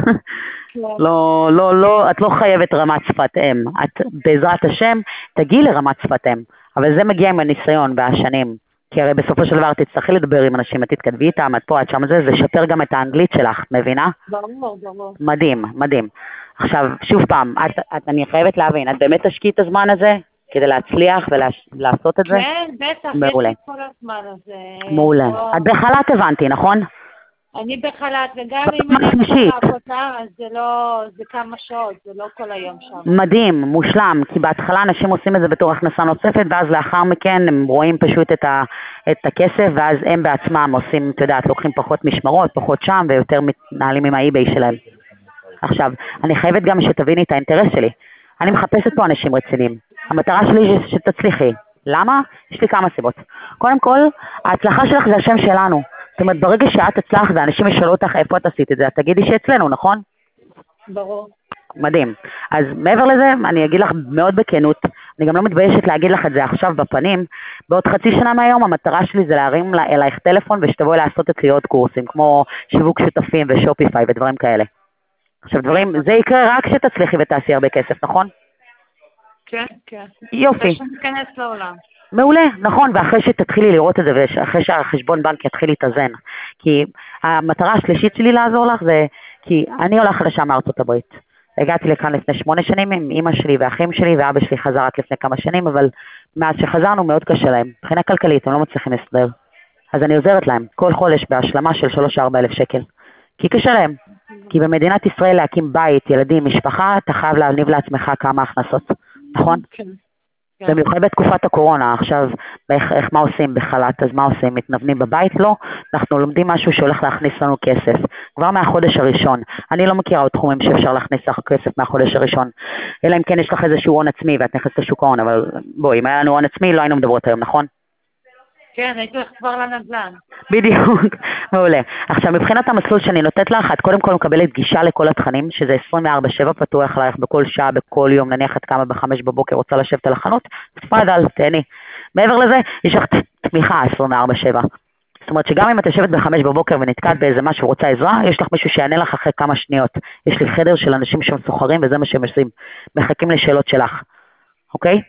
לא, את לא חייבת רמת שפת אם, את בעזרת השם תגיעי לרמת שפת אם, אבל זה מגיע עם הניסיון והשנים, כי הרי בסופו של דבר תצטרכי לדבר עם אנשים, את תתכתבי איתם, את פה, את שם, זה שפר גם את האנגלית שלך, מבינה? ברור. מדהים, מדהים. עכשיו, שוב פעם, אני חייבת להבין, את באמת תשקיעי את הזמן הזה? כדי להצליח ולעשות את זה? כן, בטח, יש לי כל הזמן הזה. מעולה. את בחל"ת הבנתי, נכון? אני בחל"ת, וגם אם אני הולכת לעבודה, אז זה כמה שעות, זה לא כל היום שם. מדהים, מושלם, כי בהתחלה אנשים עושים את זה בתור הכנסה נוספת, ואז לאחר מכן הם רואים פשוט את הכסף, ואז הם בעצמם עושים, את יודעת, לוקחים פחות משמרות, פחות שם, ויותר מתנהלים עם האי-ביי שלהם. עכשיו, אני חייבת גם שתביני את האינטרס שלי. אני מחפשת פה אנשים רציניים. המטרה שלי היא שתצליחי. למה? יש לי כמה סיבות. קודם כל, ההצלחה שלך זה השם שלנו. זאת אומרת, ברגע שאת הצלחת ואנשים ישאלו אותך איפה את עשית את זה, את תגידי שאצלנו, נכון? ברור. מדהים. אז מעבר לזה, אני אגיד לך מאוד בכנות, אני גם לא מתביישת להגיד לך את זה עכשיו בפנים, בעוד חצי שנה מהיום המטרה שלי זה להרים אלייך טלפון ושתבואי לעשות אצלי עוד קורסים, כמו שיווק שותפים ושופיפיי ודברים כאלה. עכשיו זה יקרה רק כשתצליחי ותעשי הרבה כסף, נכון? כן, כן. יופי. אחרי שניכנס לעולם. מעולה, נכון, ואחרי שתתחילי לראות את זה, ואחרי שהחשבון בנק יתחיל להתאזן. כי המטרה השלישית שלי לעזור לך זה, כי אני עולה חדשה מארצות הברית. הגעתי לכאן לפני 8 שנים עם אמא שלי ואחים שלי, ואבא שלי חזר רק לפני כמה שנים, אבל מאז שחזרנו מאוד קשה להם. מבחינה כלכלית, הם לא מצליחים להסתדר. אז אני עוזרת להם כל חודש בהשלמה של 3-4 אלף שקל. כי קשה להם. כי במדינת ישראל להקים בית, ילדים, משפחה, אתה חייב להניב לעצמך כמה הכנסות. נכון? כן. במיוחד בתקופת הקורונה, עכשיו, איך מה עושים בחל"ת, אז מה עושים? מתנוונים בבית? לא. אנחנו לומדים משהו שהולך להכניס לנו כסף, כבר מהחודש הראשון. אני לא מכירה עוד תחומים שאפשר להכניס לך כסף מהחודש הראשון, אלא אם כן יש לך איזשהו הון עצמי ואת נכנסת לשוק ההון, אבל בואי, אם היה לנו הון עצמי, לא היינו מדברות היום, נכון? כן, הייתי הולכת כבר לנדל"ן. בדיוק, מעולה. עכשיו, מבחינת המסלול שאני נותנת לך, את קודם כל מקבלת גישה לכל התכנים, שזה 24/7 פתוח עלייך בכל שעה, בכל יום, נניח את כמה ב5 בבוקר רוצה לשבת על החנות, תפדל, תהני. מעבר לזה, יש לך תמיכה 24/7. זאת אומרת שגם אם את יושבת ב5 בבוקר ונתקעת באיזה משהו ורוצה עזרה, יש לך מישהו שיענה לך אחרי כמה שניות. יש לי חדר של אנשים שמסוחרים וזה מה שהם עושים. מחכים לשאלות שלך, אוקיי?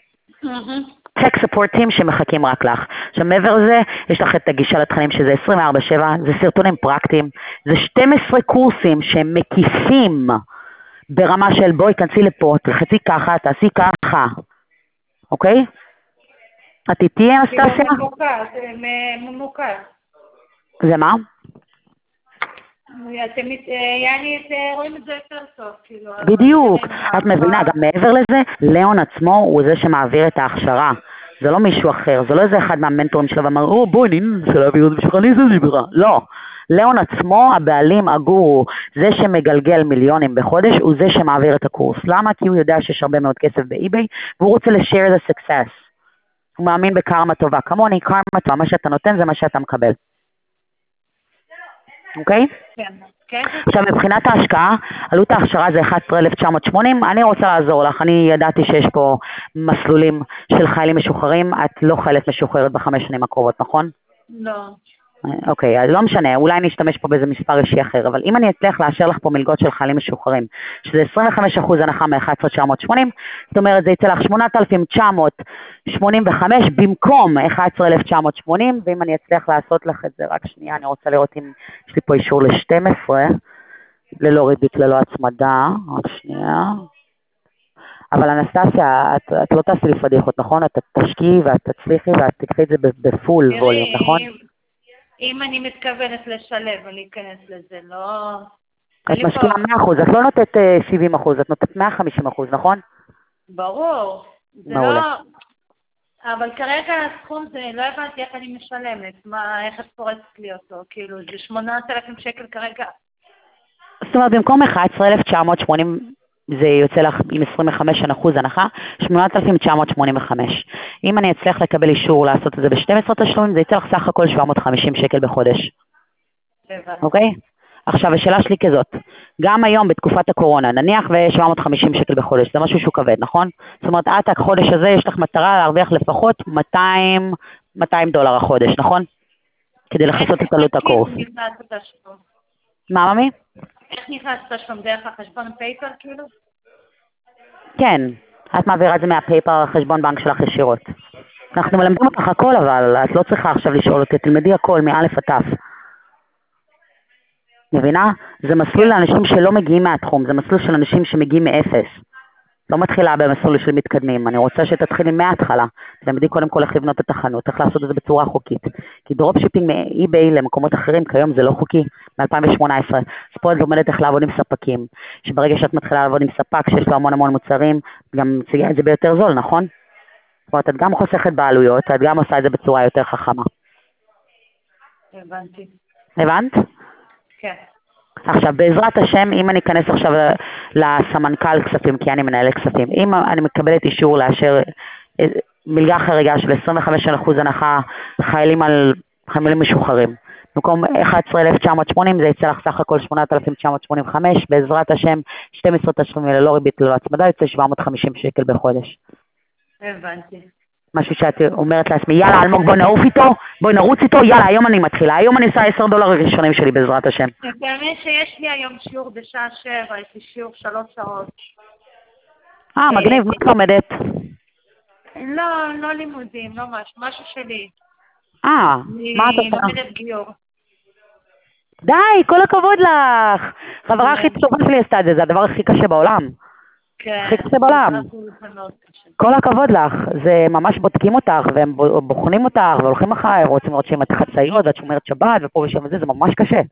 טק ספורטים שמחכים רק לך. עכשיו מעבר לזה, יש לך את הגישה לתכנים שזה 24/7, זה סרטונים פרקטיים, זה 12 קורסים שהם מקיפים ברמה של בואי כנסי לפה, תלחצי ככה, תעשי ככה, אוקיי? את איתי אנסטסיה? ממוקד. זה מה? אתם רואים את זה יותר טוב, כאילו. בדיוק, את מבינה, גם מעבר לזה, ליאון עצמו הוא זה שמעביר את ההכשרה. זה לא מישהו אחר, זה לא איזה אחד מהמנטורים שלו ואמר, בואי, אני ננסה להעביר את זה בשביל אני זה דיברה. לא, ליאון עצמו, הבעלים, הגורו, זה שמגלגל מיליונים בחודש, הוא זה שמעביר את הקורס. למה? כי הוא יודע שיש הרבה מאוד כסף באי-ביי, והוא רוצה ל-share the success. הוא מאמין בקרמה טובה. כמוני, קרמה טובה, מה שאתה נותן זה מה שאתה מקבל. אוקיי? כן. כן. עכשיו, מבחינת ההשקעה, עלות ההכשרה זה 11,980, אני רוצה לעזור לך, אני ידעתי שיש פה מסלולים של חיילים משוחררים, את לא חיילת משוחררת ב5 שנים הקרובות, נכון? לא. אוקיי, אז לא משנה, אולי נשתמש פה באיזה מספר אישי אחר, אבל אם אני אצליח לאשר לך פה מלגות של חיילים משוחררים, שזה 25% הנחה מ-11,980, זאת אומרת, זה יצא לך 8,985 במקום 11,980, ואם אני אצליח לעשות לך את זה, רק שנייה, אני רוצה לראות אם יש לי פה אישור ל-12, ללא ריבית, ללא הצמדה, עוד שנייה. אבל אנסטסיה, את לא תעשי לי פדיחות, נכון? את תשקיעי ואת תצליחי ואת תקחי את זה בפול ווליום, נכון? אם אני מתכוונת לשלב ולהיכנס לזה, לא... את משקיעה 100%, את לא נותנת 70%, את נותנת 150%, נכון? ברור. זה מעולה. לא... אבל כרגע הסכום זה, לא הבנתי איך אני משלמת, איך את פורצת לי אותו, כאילו זה 8,000 שקל כרגע. זאת אומרת, במקום 11,980, זה יוצא לך עם 25% הנחה, 8,985. אם אני אצליח לקבל אישור לעשות את זה ב-12 תשלומים, זה יצא לך סך הכל 750 שקל בחודש. הבנתי. אוקיי? עכשיו, השאלה שלי כזאת, גם היום בתקופת הקורונה, נניח ו-750 שקל בחודש, זה משהו שהוא כבד, נכון? זאת אומרת, את החודש הזה יש לך מטרה להרוויח לפחות 200 דולר החודש, נכון? כדי לכסות את עלות הקורס. איך נכנס התשלום? מה, ממי? איך נכנס התשלום? דרך החשבון פייפר כאילו? כן, את מעבירה את זה מהפייפר לחשבון בנק שלך ישירות. אנחנו מלמדים אותך הכל, אבל את לא צריכה עכשיו לשאול אותי, תלמדי הכל, מאלף עד תף. מבינה? זה מסלול לאנשים שלא מגיעים מהתחום, זה מסלול של אנשים שמגיעים מאפס. לא מתחילה במסלול של מתקדמים, אני רוצה שתתחילי מההתחלה. תלמדי קודם כל איך לבנות את החנות, איך לעשות את זה בצורה חוקית. כי דרופשיפינג מאי-ביי למקומות אחרים כיום זה לא חוקי, מ-2018. אז פה את לומדת איך לעבוד עם ספקים, שברגע שאת מתחילה לעבוד עם ספק שיש לו המון מוצרים, גם מציגה את זה ביותר זול, נכון? זאת אומרת, את גם חוסכת בעלויות, את גם עושה את זה בצורה יותר חכמה. הבנתי. הבנת? כן. עכשיו, בעזרת השם, אם אני אכנס עכשיו לסמנכ"ל כספים, כי אני מנהלת כספים, אם אני מקבלת אישור לאשר מלגה חריגה של 25% הנחה חיילים משוחררים, במקום 11,980 זה יצא לך סך הכל 8,985, בעזרת השם 12 תשלומים ללא ריבית ללא הצמדה, יוצא 750 שקל בחודש. הבנתי. משהו שאת אומרת לעצמי, יאללה אלמוג בוא נעוף איתו, בואי נרוץ איתו, יאללה היום אני מתחילה, היום אני עושה 10 דולר הראשונים שלי בעזרת השם. באמת שיש לי היום שיעור בשעה 7, יש לי שיעור 3 שעות. מגניב, מה את לומדת? לא לימודים, לא משהו שלי. מה את אני עושה? לומדת גיור. די, כל הכבוד לך. חברה הכי טובה שלי עשתה את זה, זה הדבר הכי קשה בעולם. כן. הכי קשה בעולם. כל הכבוד לך, זה ממש בודקים אותך, והם בוחנים אותך, והולכים אחריי, רוצים לראות שאם את חצאיות, ואת שומרת שבת, ופה ושם וזה, זה ממש קשה.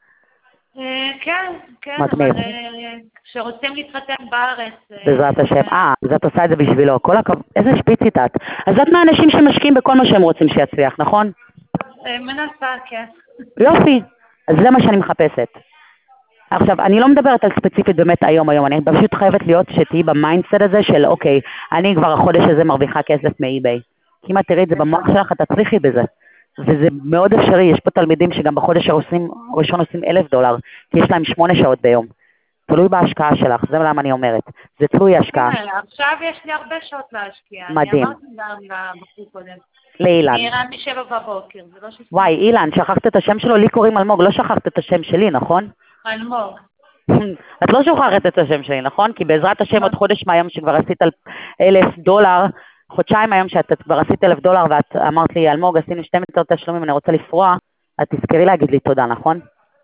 כן, מגניב. אבל כשרוצים להתחתן בארץ... בעזרת השם. אז את עושה את זה בשבילו. כל הכבוד, איזה שפיצית את. אז את מהאנשים שמשקיעים בכל מה שהם רוצים שיצליח, נכון? מנסה, כן. יופי. אז זה מה שאני מחפשת. עכשיו, אני לא מדברת על ספציפית באמת היום, אני פשוט חייבת להיות שתהיי במיינדסט הזה של אוקיי, אני כבר החודש הזה מרוויחה כסף מאי-ביי. כי אם את תראי את זה במוח שלך, את תצליחי בזה. וזה מאוד אפשרי, יש פה תלמידים שגם בחודש הראשון עושים 1,000 דולר, כי יש להם 8 שעות ביום. תלוי בהשקעה שלך, זה למה אני אומרת. זה תלוי השקעה. עכשיו יש לי הרבה שעות להשקיע. מדהים. אני אמרתי גם לבחור קודם. לאילן. אני ערה מ-7 בבוקר, זה לא שסתם. וואי, אילן, שכחת את השם שלו? לי קוראים אלמוג, לא שכחת את השם שלי, נכון? אלמוג. את לא שוכחת את השם שלי, נכון? כי בעזרת השם עוד חודש מהיום שכבר עשית 1,000 דולר, חודשיים היום שאת כבר עשית 1,000 דולר ואת אמרת לי, אלמוג, עשינו 12 תשלומים, אני רוצה לפרוע, את תזכרי להגיד לי תודה, נכון?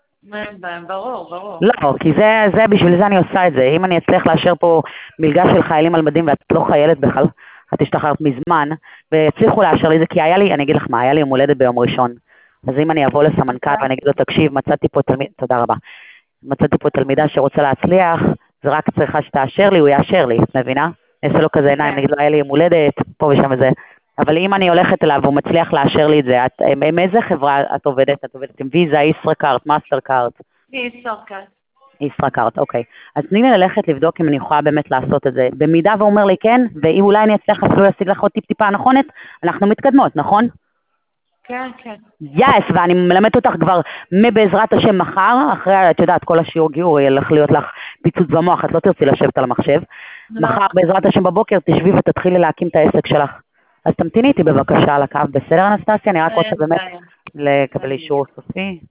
ברור. לא, כי זה בשביל זה אני עושה את זה. אם אני אצליח לאשר פה מלגה של חיילים על מדים ואת לא חיילת בכלל, את השתחררת מזמן, והצליחו לאשר לי זה, כי אני אגיד לך מה, היה לי יום הולדת ביום ראשון. אז אם אני אבוא לסמנכ"ל ואני אגיד לו, תקשיב, תודה רבה. מצאתי פה תלמידה שרוצה להצליח, זה רק צריכה שתאשר לי, הוא יאשר לי, את מבינה? אעשה לו כזה עיניים, נגיד לו, היה לי יום הולדת, פה ושם וזה. אבל אם אני הולכת אליו והוא מצליח לאשר לי את זה, עם איזה חברה את עובדת? את עובדת עם ויזה, ישראכרט, מאסטרקארט? ישראכרט. ישראכרט, אוקיי. אז תני לי ללכת לבדוק אם אני יכולה באמת לעשות את זה. במידה והוא אומר לי כן, ואם אולי אני אצליח אפילו להשיג לך עוד טיפה נכונת, אנחנו מתקדמות, נכון? כן. יס, ואני מלמדת אותך כבר מבעזרת השם מחר, אחרי, את יודעת, כל השיעור גיור, ילך להיות לך פיצוץ במוח, את לא תרצי לשבת על המחשב. מחר בעזרת השם בבוקר תשבי ותתחילי להקים את העסק שלך. אז תמתיני איתי בבקשה על הקו, בסדר אנסטסיה? אני רק רוצה באמת לקבל אישור סופי.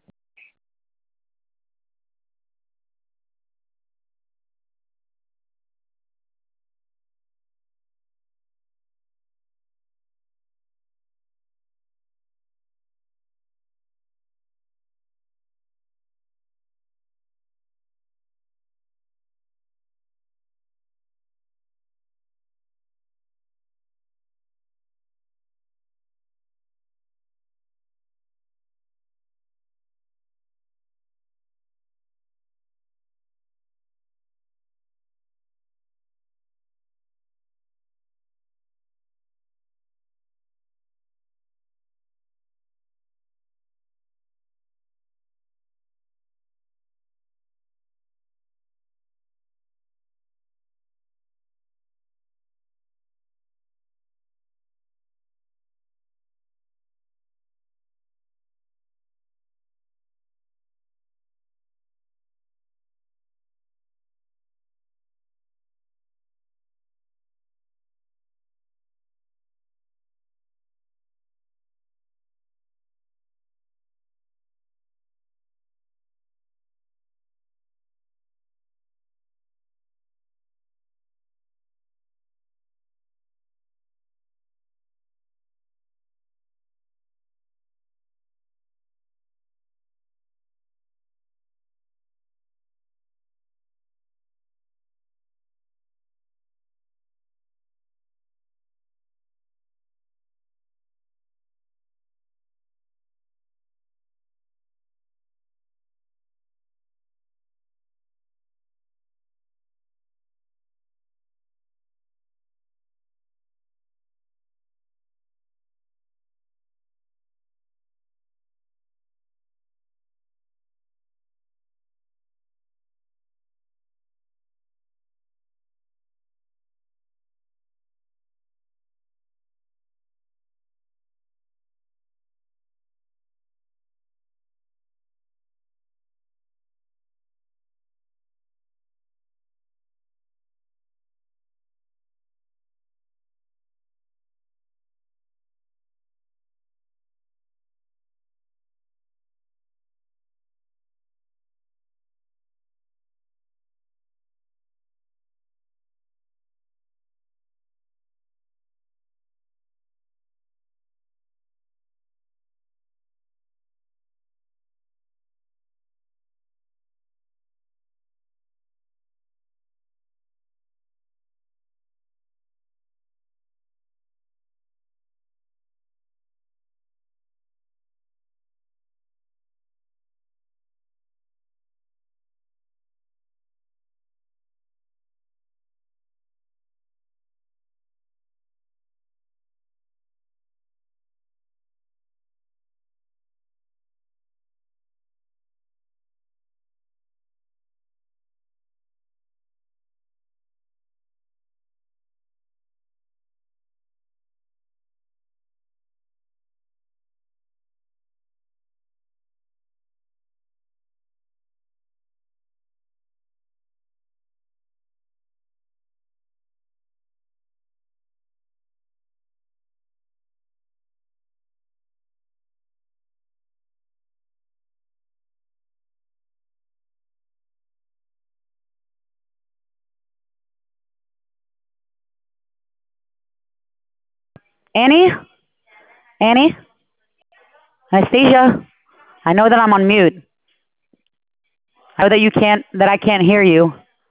Annie? Annie? Anastasia? I know that I'm on mute. I know that I can't hear you.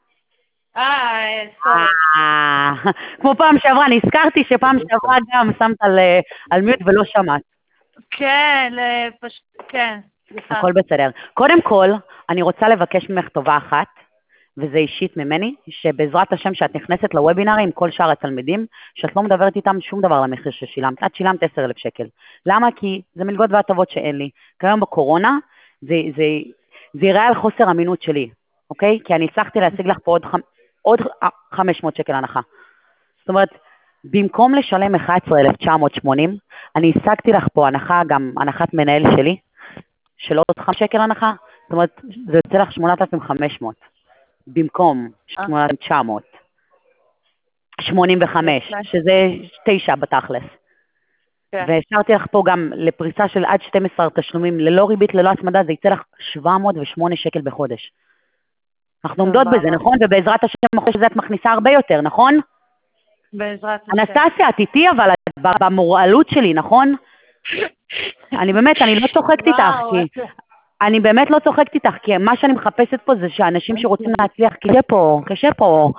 סורי. כמו פעם שעברה, נזכרתי שפעם שעברה גם שמת על מיוט ולא שמעת. כן, פשוט, כן. הכל בסדר. קודם כל, אני רוצה לבקש ממך טובה אחת, וזה אישית ממני, שבעזרת השם שאת נכנסת לוובינארי עם כל שאר התלמידים, שאת לא מדברת איתם שום דבר למחיר ששילמת. את שילמת 10,000 שקל. למה? כי זה מלגות והטבות שאין לי. כיום בקורונה, זה יראה על חוסר אמינות שלי, אוקיי? כי אני הצלחתי להשיג לך פה עוד 500 שקל הנחה. זאת אומרת, במקום לשלם 11,980, אני השגתי לך פה הנחה, גם הנחת מנהל שלי, של עוד 5 שקל הנחה, זאת אומרת, זה יוצא לך 8,500, במקום 8,900, 85, שזה 9 בתכלס. והשארתי לך פה גם לפריסה של עד 12 תשלומים, ללא ריבית, ללא הצמדה, זה יצא לך 708 שקל בחודש. אנחנו עומדות בזה, נכון? ובעזרת השם אחרי שזה את מכניסה הרבה יותר, נכון? בעזרת השם. אנסטסיה, את איתי, אבל במורלות שלי, נכון? אני באמת, אני לא צוחקת איתך, אני באמת לא צוחקת איתך, כי מה שאני מחפשת פה זה שאנשים שרוצים להצליח, קשה פה.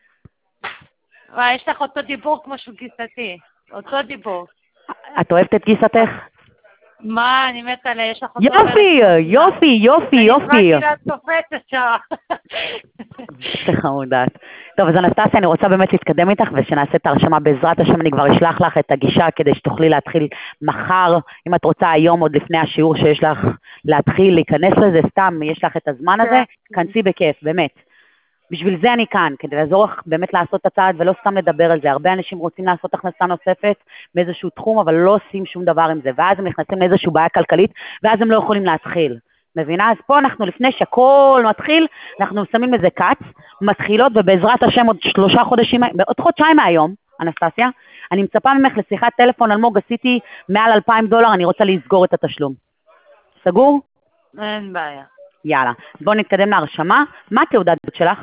יש לך אותו דיבור כמו שהוא גיסתי, אותו דיבור. את אוהבת את גיסתך? מה, אני מתה עליה, יש לך אותו... יופי. אני באתי לצופצת שם. זה חמודת. טוב, אז אנסטסיה, אני רוצה באמת להתקדם איתך, ושנעשה את הרשמה בעזרת השם, אני כבר אשלח לך את הגישה, כדי שתוכלי להתחיל מחר, אם את רוצה היום, עוד לפני השיעור שיש לך, להתחיל להיכנס לזה, סתם, יש לך את הזמן הזה, כנסי בכיף, באמת. בשביל זה אני כאן, כדי לעזור לך באמת לעשות את הצעד, ולא סתם לדבר על זה. הרבה אנשים רוצים לעשות הכנסה נוספת מאיזשהו תחום, אבל לא עושים שום דבר עם זה, ואז הם נכנסים לאיזשהו בעיה כלכלית, ואז הם לא יכולים להתחיל. מבינה? אז פה אנחנו, לפני שהכל מתחיל, אנחנו שמים איזה קאץ, מתחילות, ובעזרת השם עוד 3 חודשים, עוד חודשיים מהיום, אנסטסיה, אני מצפה ממך לשיחת טלפון, אלמוג, עשיתי מעל $2,000, אני רוצה לסגור את התשלום. סגור? אין בעיה. יאללה. בואו נתקדם להרשמה. מה התעודת שלך?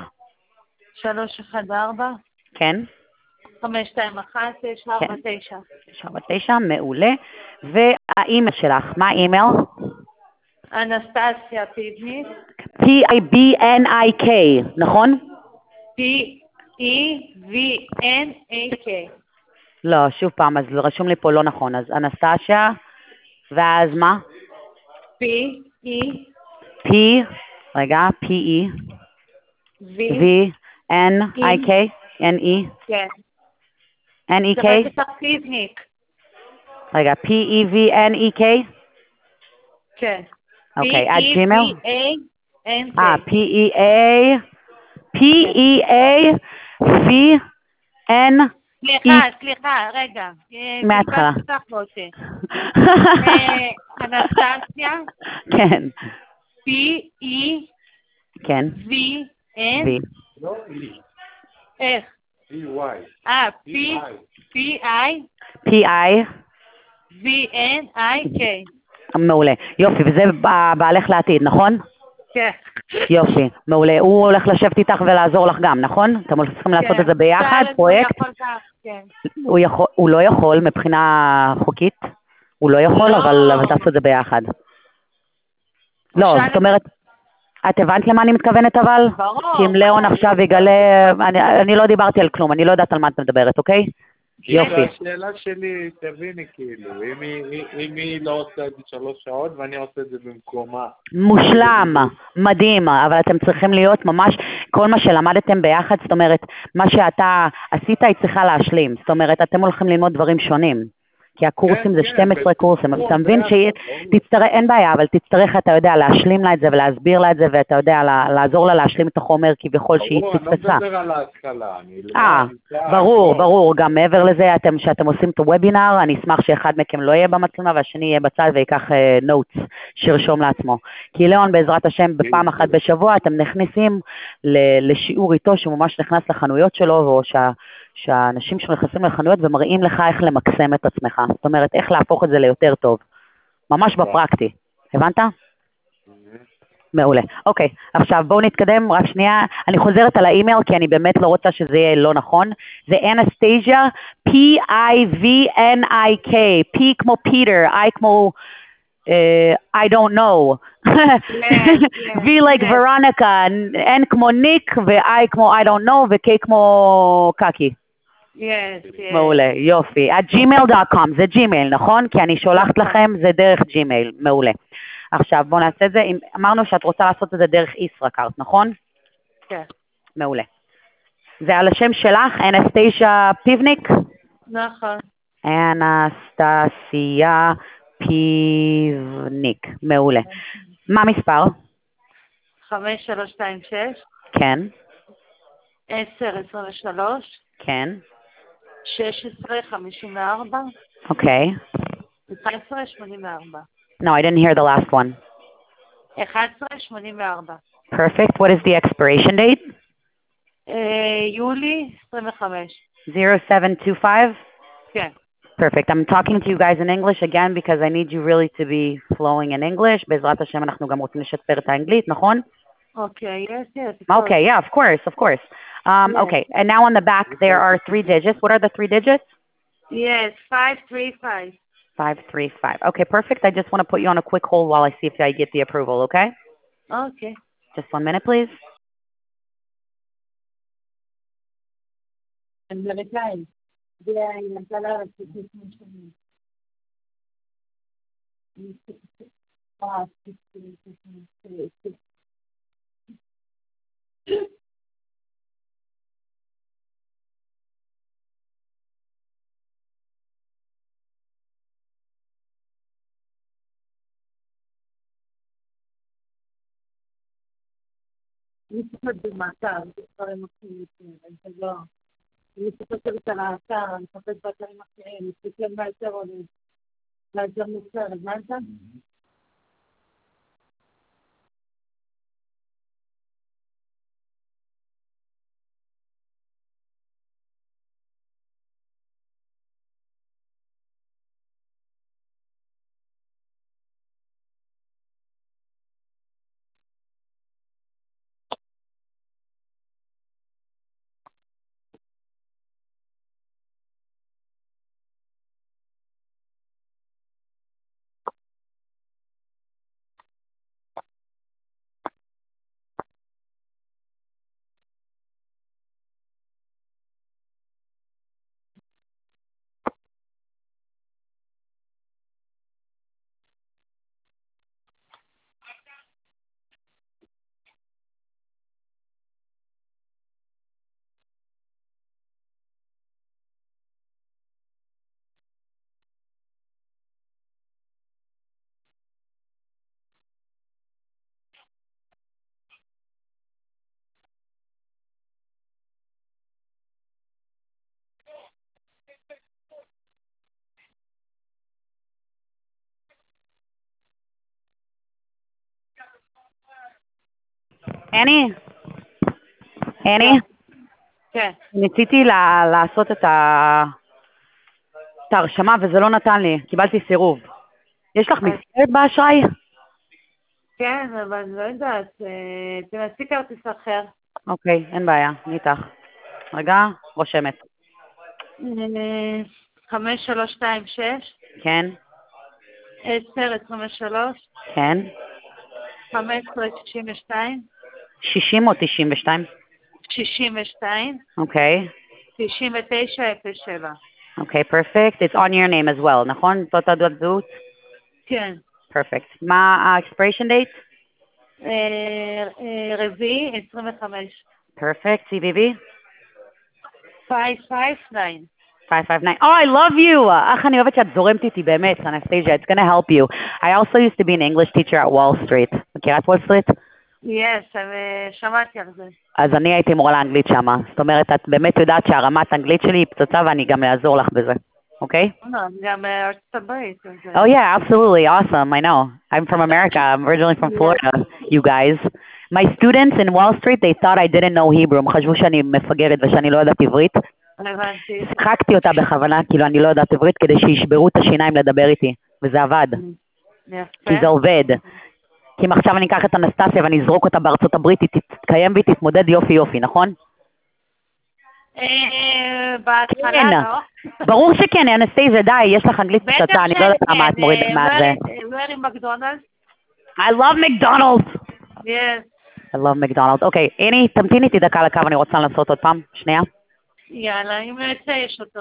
314. כן. 521, 649. 649, מעולה. והאימייל שלך, מה האימייל? אנסטסיה פיבניק. P-I-B-N-I-K, נכון? P-E-V-N-A-K. לא, שוב פעם, אז רשום לי פה לא נכון. אז אנסטסיה, ואז מה? P-E. רגע, P-E. V-N-I-K? N-E? כן. N-E-K? זה בטח פיבניק. רגע, P-E-V-N-E-K? כן. אוקיי, עד ג'ימל? P-E-A-N-K. P-E-A-V-N... סליחה, רגע. מההתחלה. אנסטסיה. כן. P-E... כן. V-N... לא E. איך? P-Y. P-I... P-I... V-N-I-K. מעולה. יופי, וזה בעלך לעתיד, נכון? כן. יופי, מעולה. הוא הולך לשבת איתך ולעזור לך גם, נכון? אתם הולכים לעשות את זה ביחד, פרויקט? הוא לא יכול מבחינה חוקית? הוא לא יכול, אבל תעשו את זה ביחד. לא, זאת אומרת, את הבנת למה אני מתכוונת אבל? ברור. כי אם ליאון עכשיו יגלה, אני לא דיברתי על כלום, אני לא יודעת על מה את מדברת, אוקיי? יופי. השאלה שלי, תביני כאילו, אם היא לא עושה את זה 3 שעות ואני עושה את זה במקומה. מושלם, מדהים, אבל אתם צריכים להיות ממש, כל מה שלמדתם ביחד, זאת אומרת, מה שאתה עשית היא צריכה להשלים, זאת אומרת, אתם הולכים ללמוד דברים שונים. כי הקורסים זה 12 קורסים, אבל אתה מבין אין בעיה, אבל תצטרך, אתה יודע, להשלים לה את זה ולהסביר לה את זה, ואתה יודע, לעזור לה להשלים את החומר כביכול שהיא תתפסה. אני לא מדבר על ההתחלה. ברור, גם מעבר לזה, שאתם עושים את הוובינר, אני אשמח שאחד מכם לא יהיה במצלמה, והשני יהיה בצד ויקח נוטס, שירשום לעצמו. כי ליאון, בעזרת השם, בפעם אחת בשבוע, אתם נכנסים לשיעור איתו, שממש נכנס לחנויות שלו, או שהאנשים שנכנסים לחנויות ומראים לך איך למקסם את עצמך. זאת אומרת, איך להפוך את זה ליותר טוב. ממש בפרקטי. הבנת? מעולה. אוקיי, עכשיו בואו נתקדם, רק שנייה. אני חוזרת על האימייל כי אני באמת לא רוצה שזה יהיה לא נכון. זה אנסטזיה, Pivnik, P כמו פיטר, I כמו I don't know. V like Veronica, N כמו ניק, ו-I כמו I don't know, ו-K כמו קקי. מעולה, יופי. at gmail.com, זה ג'ימייל, נכון? כי אני שולחת לכם, זה דרך ג'ימייל, מעולה. עכשיו, בואו נעשה את זה, אמרנו שאת רוצה לעשות את זה דרך ישראכרט, נכון? כן. מעולה. זה על השם שלך, אנסטזיה פיבניק? נכון. אנסטסיה פיבניק, מעולה. מה מספר? 5326. כן. 1023. כן. 1654. אוקיי. 1184. No, I didn't hear the last one. 1184. Perfect. What is the expiration date? יולי 25. 0725? כן. Perfect. I'm talking to you guys in English again because I need you really to be flowing in English. בעזרת השם אנחנו גם רוצים לשפר את האנגלית, נכון? Okay, yes. Okay, yeah, of course. Okay, and now on the back there are 3 digits. What are the 3 digits? Yes, 535. 535. Okay, perfect. I just want to put you on a quick hold while I see if I get the approval, okay? Okay. Just 1 minute, please. לפחות במאתר, דברים אחרים, זה לא. אני מסתכלת על האתר, אני מסתכלת באתרים אחרים, אני מסתכלת באתר עולים, באתר מוצר, הבנת? אני? כן. ניסיתי לעשות את ההרשמה וזה לא נתן לי, קיבלתי סירוב. יש לך מסגרת באשראי? כן, אבל אני לא יודעת, תנסי כרטיס אחר. אוקיי, אין בעיה, אני איתך. רגע, רושמת. 5326. כן. 1023. כן. 1562. 60 או 92? 62. אוקיי. 9907. אוקיי, perfect. It's on your name as well, נכון? זאת תעודת זהות? כן. Perfect. מה ה-expiration date? רביעי 25. Perfect. CVV? 559. 559. Oh, I love you! איך אני אוהבת שאת זורמת איתי באמת, Anastasia. It's gonna help you. I also used to be an English teacher at Wall Street. מכירה את Wall Street? Yes, שמעתי על זה. אז אני הייתי מורה לאנגלית שמה. זאת אומרת, את באמת יודעת שהרמת האנגלית שלי היא פצצה ואני גם אעזור לך בזה. אוקיי? גם ארצות הברית. Oh yeah, absolutely. Awesome. I know. I'm from America. I'm originally from Florida, you guys. My students in Wall Street, they thought I didn't know Hebrew. הם חשבו שאני מפגרת ושאני לא יודעת עברית. הבנתי. שיחקתי אותה בכוונה, כאילו אני לא יודעת עברית, כדי שישברו את השיניים לדבר איתי. וזה עבד. יפה. כי זה עובד. כי אם עכשיו אני אקח את אנסטסיה ואני אזרוק אותה בארצות הברית, היא תתקיים והיא תתמודד יופי, נכון? בהתחלה כן. לא. ברור שכן, אנסטסיה, די, יש לך אנגלית פצצה, אני לא יודעת למה את מורידת מה זה. where in McDonald's? I love McDonald's! Yes. I love McDonald's. אוקיי, איני, תמתיני איתי דקה לקו, אני רוצה לנסות עוד פעם. שנייה. יאללה, אם לא יצא, יש אותו.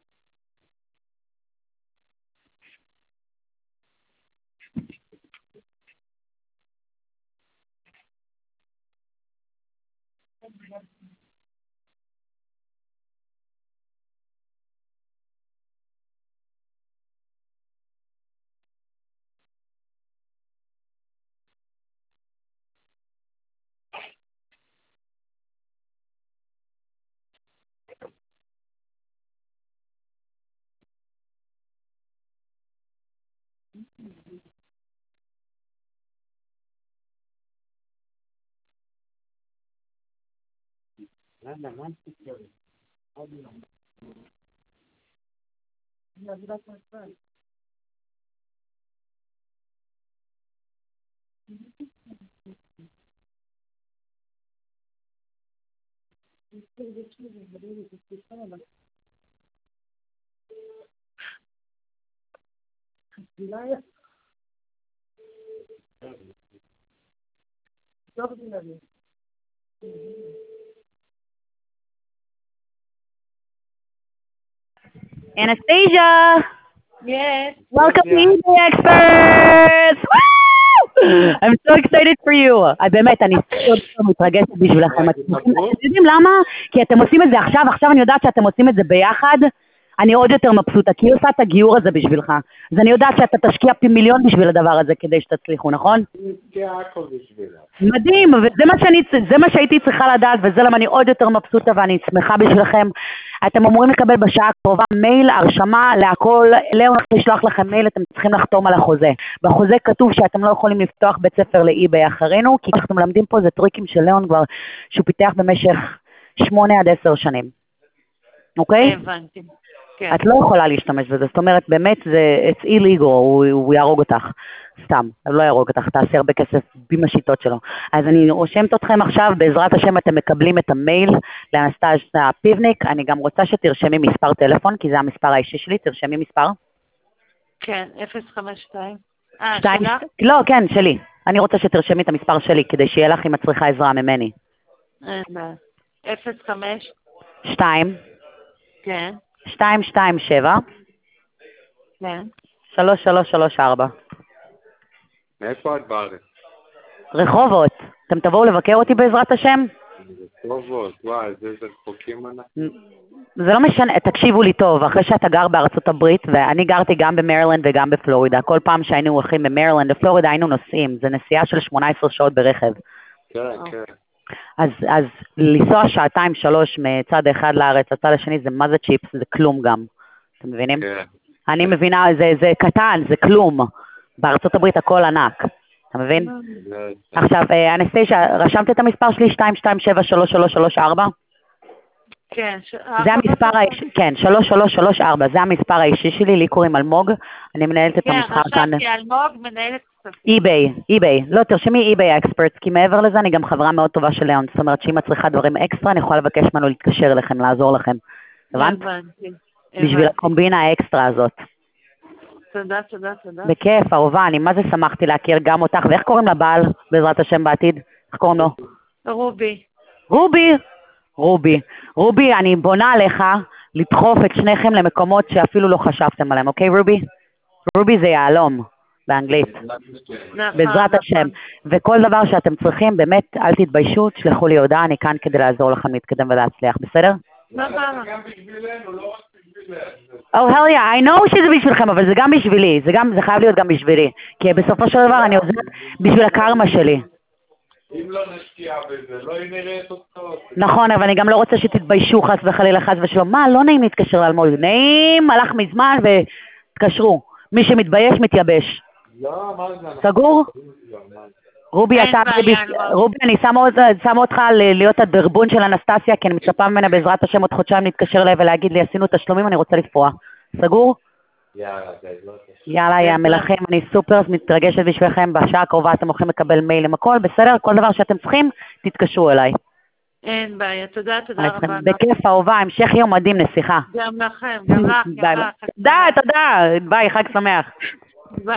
Anastasia! Yes. Welcome to eBay Experts! Woo! I'm so excited for you. באמת, אני סופר מתרגשת בשבילכם. אתם יודעים למה? כי אתם עושים את זה עכשיו אני יודעת שאתם עושים את זה ביחד. אני עוד יותר מבסוטה, כי היא עושה את הגיור הזה בשבילך. אז אני יודעת שאתה תשקיע פי מיליון בשביל הדבר הזה כדי שתצליחו, נכון? מדהים, וזה מה שהייתי צריכה לדעת, וזה למה אני עוד יותר מבסוטה ואני שמחה בשבילכם. אתם אמורים לקבל בשעה הקרובה מייל, הרשמה, להכל, לאון הולך לשלוח לכם מייל, אתם צריכים לחתום על החוזה. בחוזה כתוב שאתם לא יכולים לפתוח בית ספר לאי-ביי אחרינו, כי אנחנו מלמדים פה זה טריקים של לאון כבר, שהוא פיתח במשך 8 עד 10 שנים. אוקיי? הבנתי. את לא יכולה להשתמש בזה, זאת אומרת, באמת זה it's illegal, הוא יהרוג אותך, סתם, הוא לא יהרוג אותך, תעשה הרבה כסף בשיטות שלו. אז אני רושמת אתכם עכשיו, בעזרת השם אתם מקבלים את המייל לאנסטסיה פיבניק, אני גם רוצה שתרשמי מספר טלפון, כי זה המספר האישי שלי, תרשמי מספר. כן, 052. שלך? לא, כן, שלי. אני רוצה שתרשמי את המספר שלי, כדי שיהיה לך אם את צריכה עזרה ממני. 05. 2. כן. 227. כן. 3334. מאיפה את בארץ? רחובות. אתם תבואו לבקר אותי בעזרת השם? רחובות, וואי, זה רחוקים אנחנו. זה לא משנה, תקשיבו לי טוב, אחרי שאתה גר בארצות הברית, ואני גרתי גם במרילנד וגם בפלורידה, כל פעם שהיינו הולכים במרילנד לפלורידה היינו נוסעים, זה נסיעה של 18 שעות ברכב. כן, כן. אז לנסוע 2-3 מצד אחד לארץ, הצד השני זה מה זה צ'יפס, זה כלום גם, אתם מבינים? כן. אני מבינה, זה קטן, זה כלום, בארצות הברית הכל ענק, אתה מבין? עכשיו, אנסטסיה, רשמת את המספר שלי 2273334? כן. זה המספר האישי, כן, 3334, זה המספר האישי שלי, לי קוראים אלמוג, אני מנהלת את המסחר כאן. כן, רשמתי אלמוג, מנהלת כספים. eBay, לא, תרשמי eBay Experts, כי מעבר לזה אני גם חברה מאוד טובה של לאון, זאת אומרת שאם את צריכה דברים אקסטרה, אני יכולה לבקש ממנו להתקשר אליכם, לעזור לכם. הבנת? בשביל הקומבינה האקסטרה הזאת. תודה. בכיף, אהובה, אני מה זה שמחתי להכיר גם אותך, ואיך קוראים לבעל בעזרת השם בעתיד? איך קוראים לו? רובי, אני בונה עליך לדחוף את שניכם למקומות שאפילו לא חשבתם עליהם, אוקיי רובי? רובי זה יעלום באנגלית, בעזרת השם. וכל דבר שאתם צריכים, באמת, אל תתביישו, תשלחו לי הודעה, אני כאן כדי לעזור לכם להתקדם ולהצליח, בסדר? גם בשבילנו, לא רק בשבילנו. Oh, hell yeah, I know שזה בשבילכם, אבל זה גם בשבילי, זה חייב להיות גם בשבילי, כי בסופו של דבר אני עוזרת בשביל הקרמה שלי. אם לא נשקיע בזה, לא נראה תוצאות. נכון, אבל אני גם לא רוצה שתתביישו חס וחלילה חס ושלום. מה, לא נעים להתקשר לאלמוג. נעים, הלך מזמן ותקשרו. מי שמתבייש, מתייבש. לא, מה זה? סגור? רובי, אני שמה אותך להיות הדרבון של אנסטסיה, כי אני מצפה ממנה בעזרת השם עוד חודשיים להתקשר אליי ולהגיד לי, עשינו תשלומים, אני רוצה לפרוע. סגור? יאללה, גדלות. יאללה, יא מלכים, אני סופר מתרגשת בשבילכם, בשעה הקרובה אתם הולכים לקבל מייל עם הכל, בסדר? כל דבר שאתם צריכים, תתקשרו אליי. אין בעיה, תודה רבה. בכיף, אהובה, המשך יום מדהים, נסיכה. גם לכם, גם לך. תודה, ביי, חג שמח.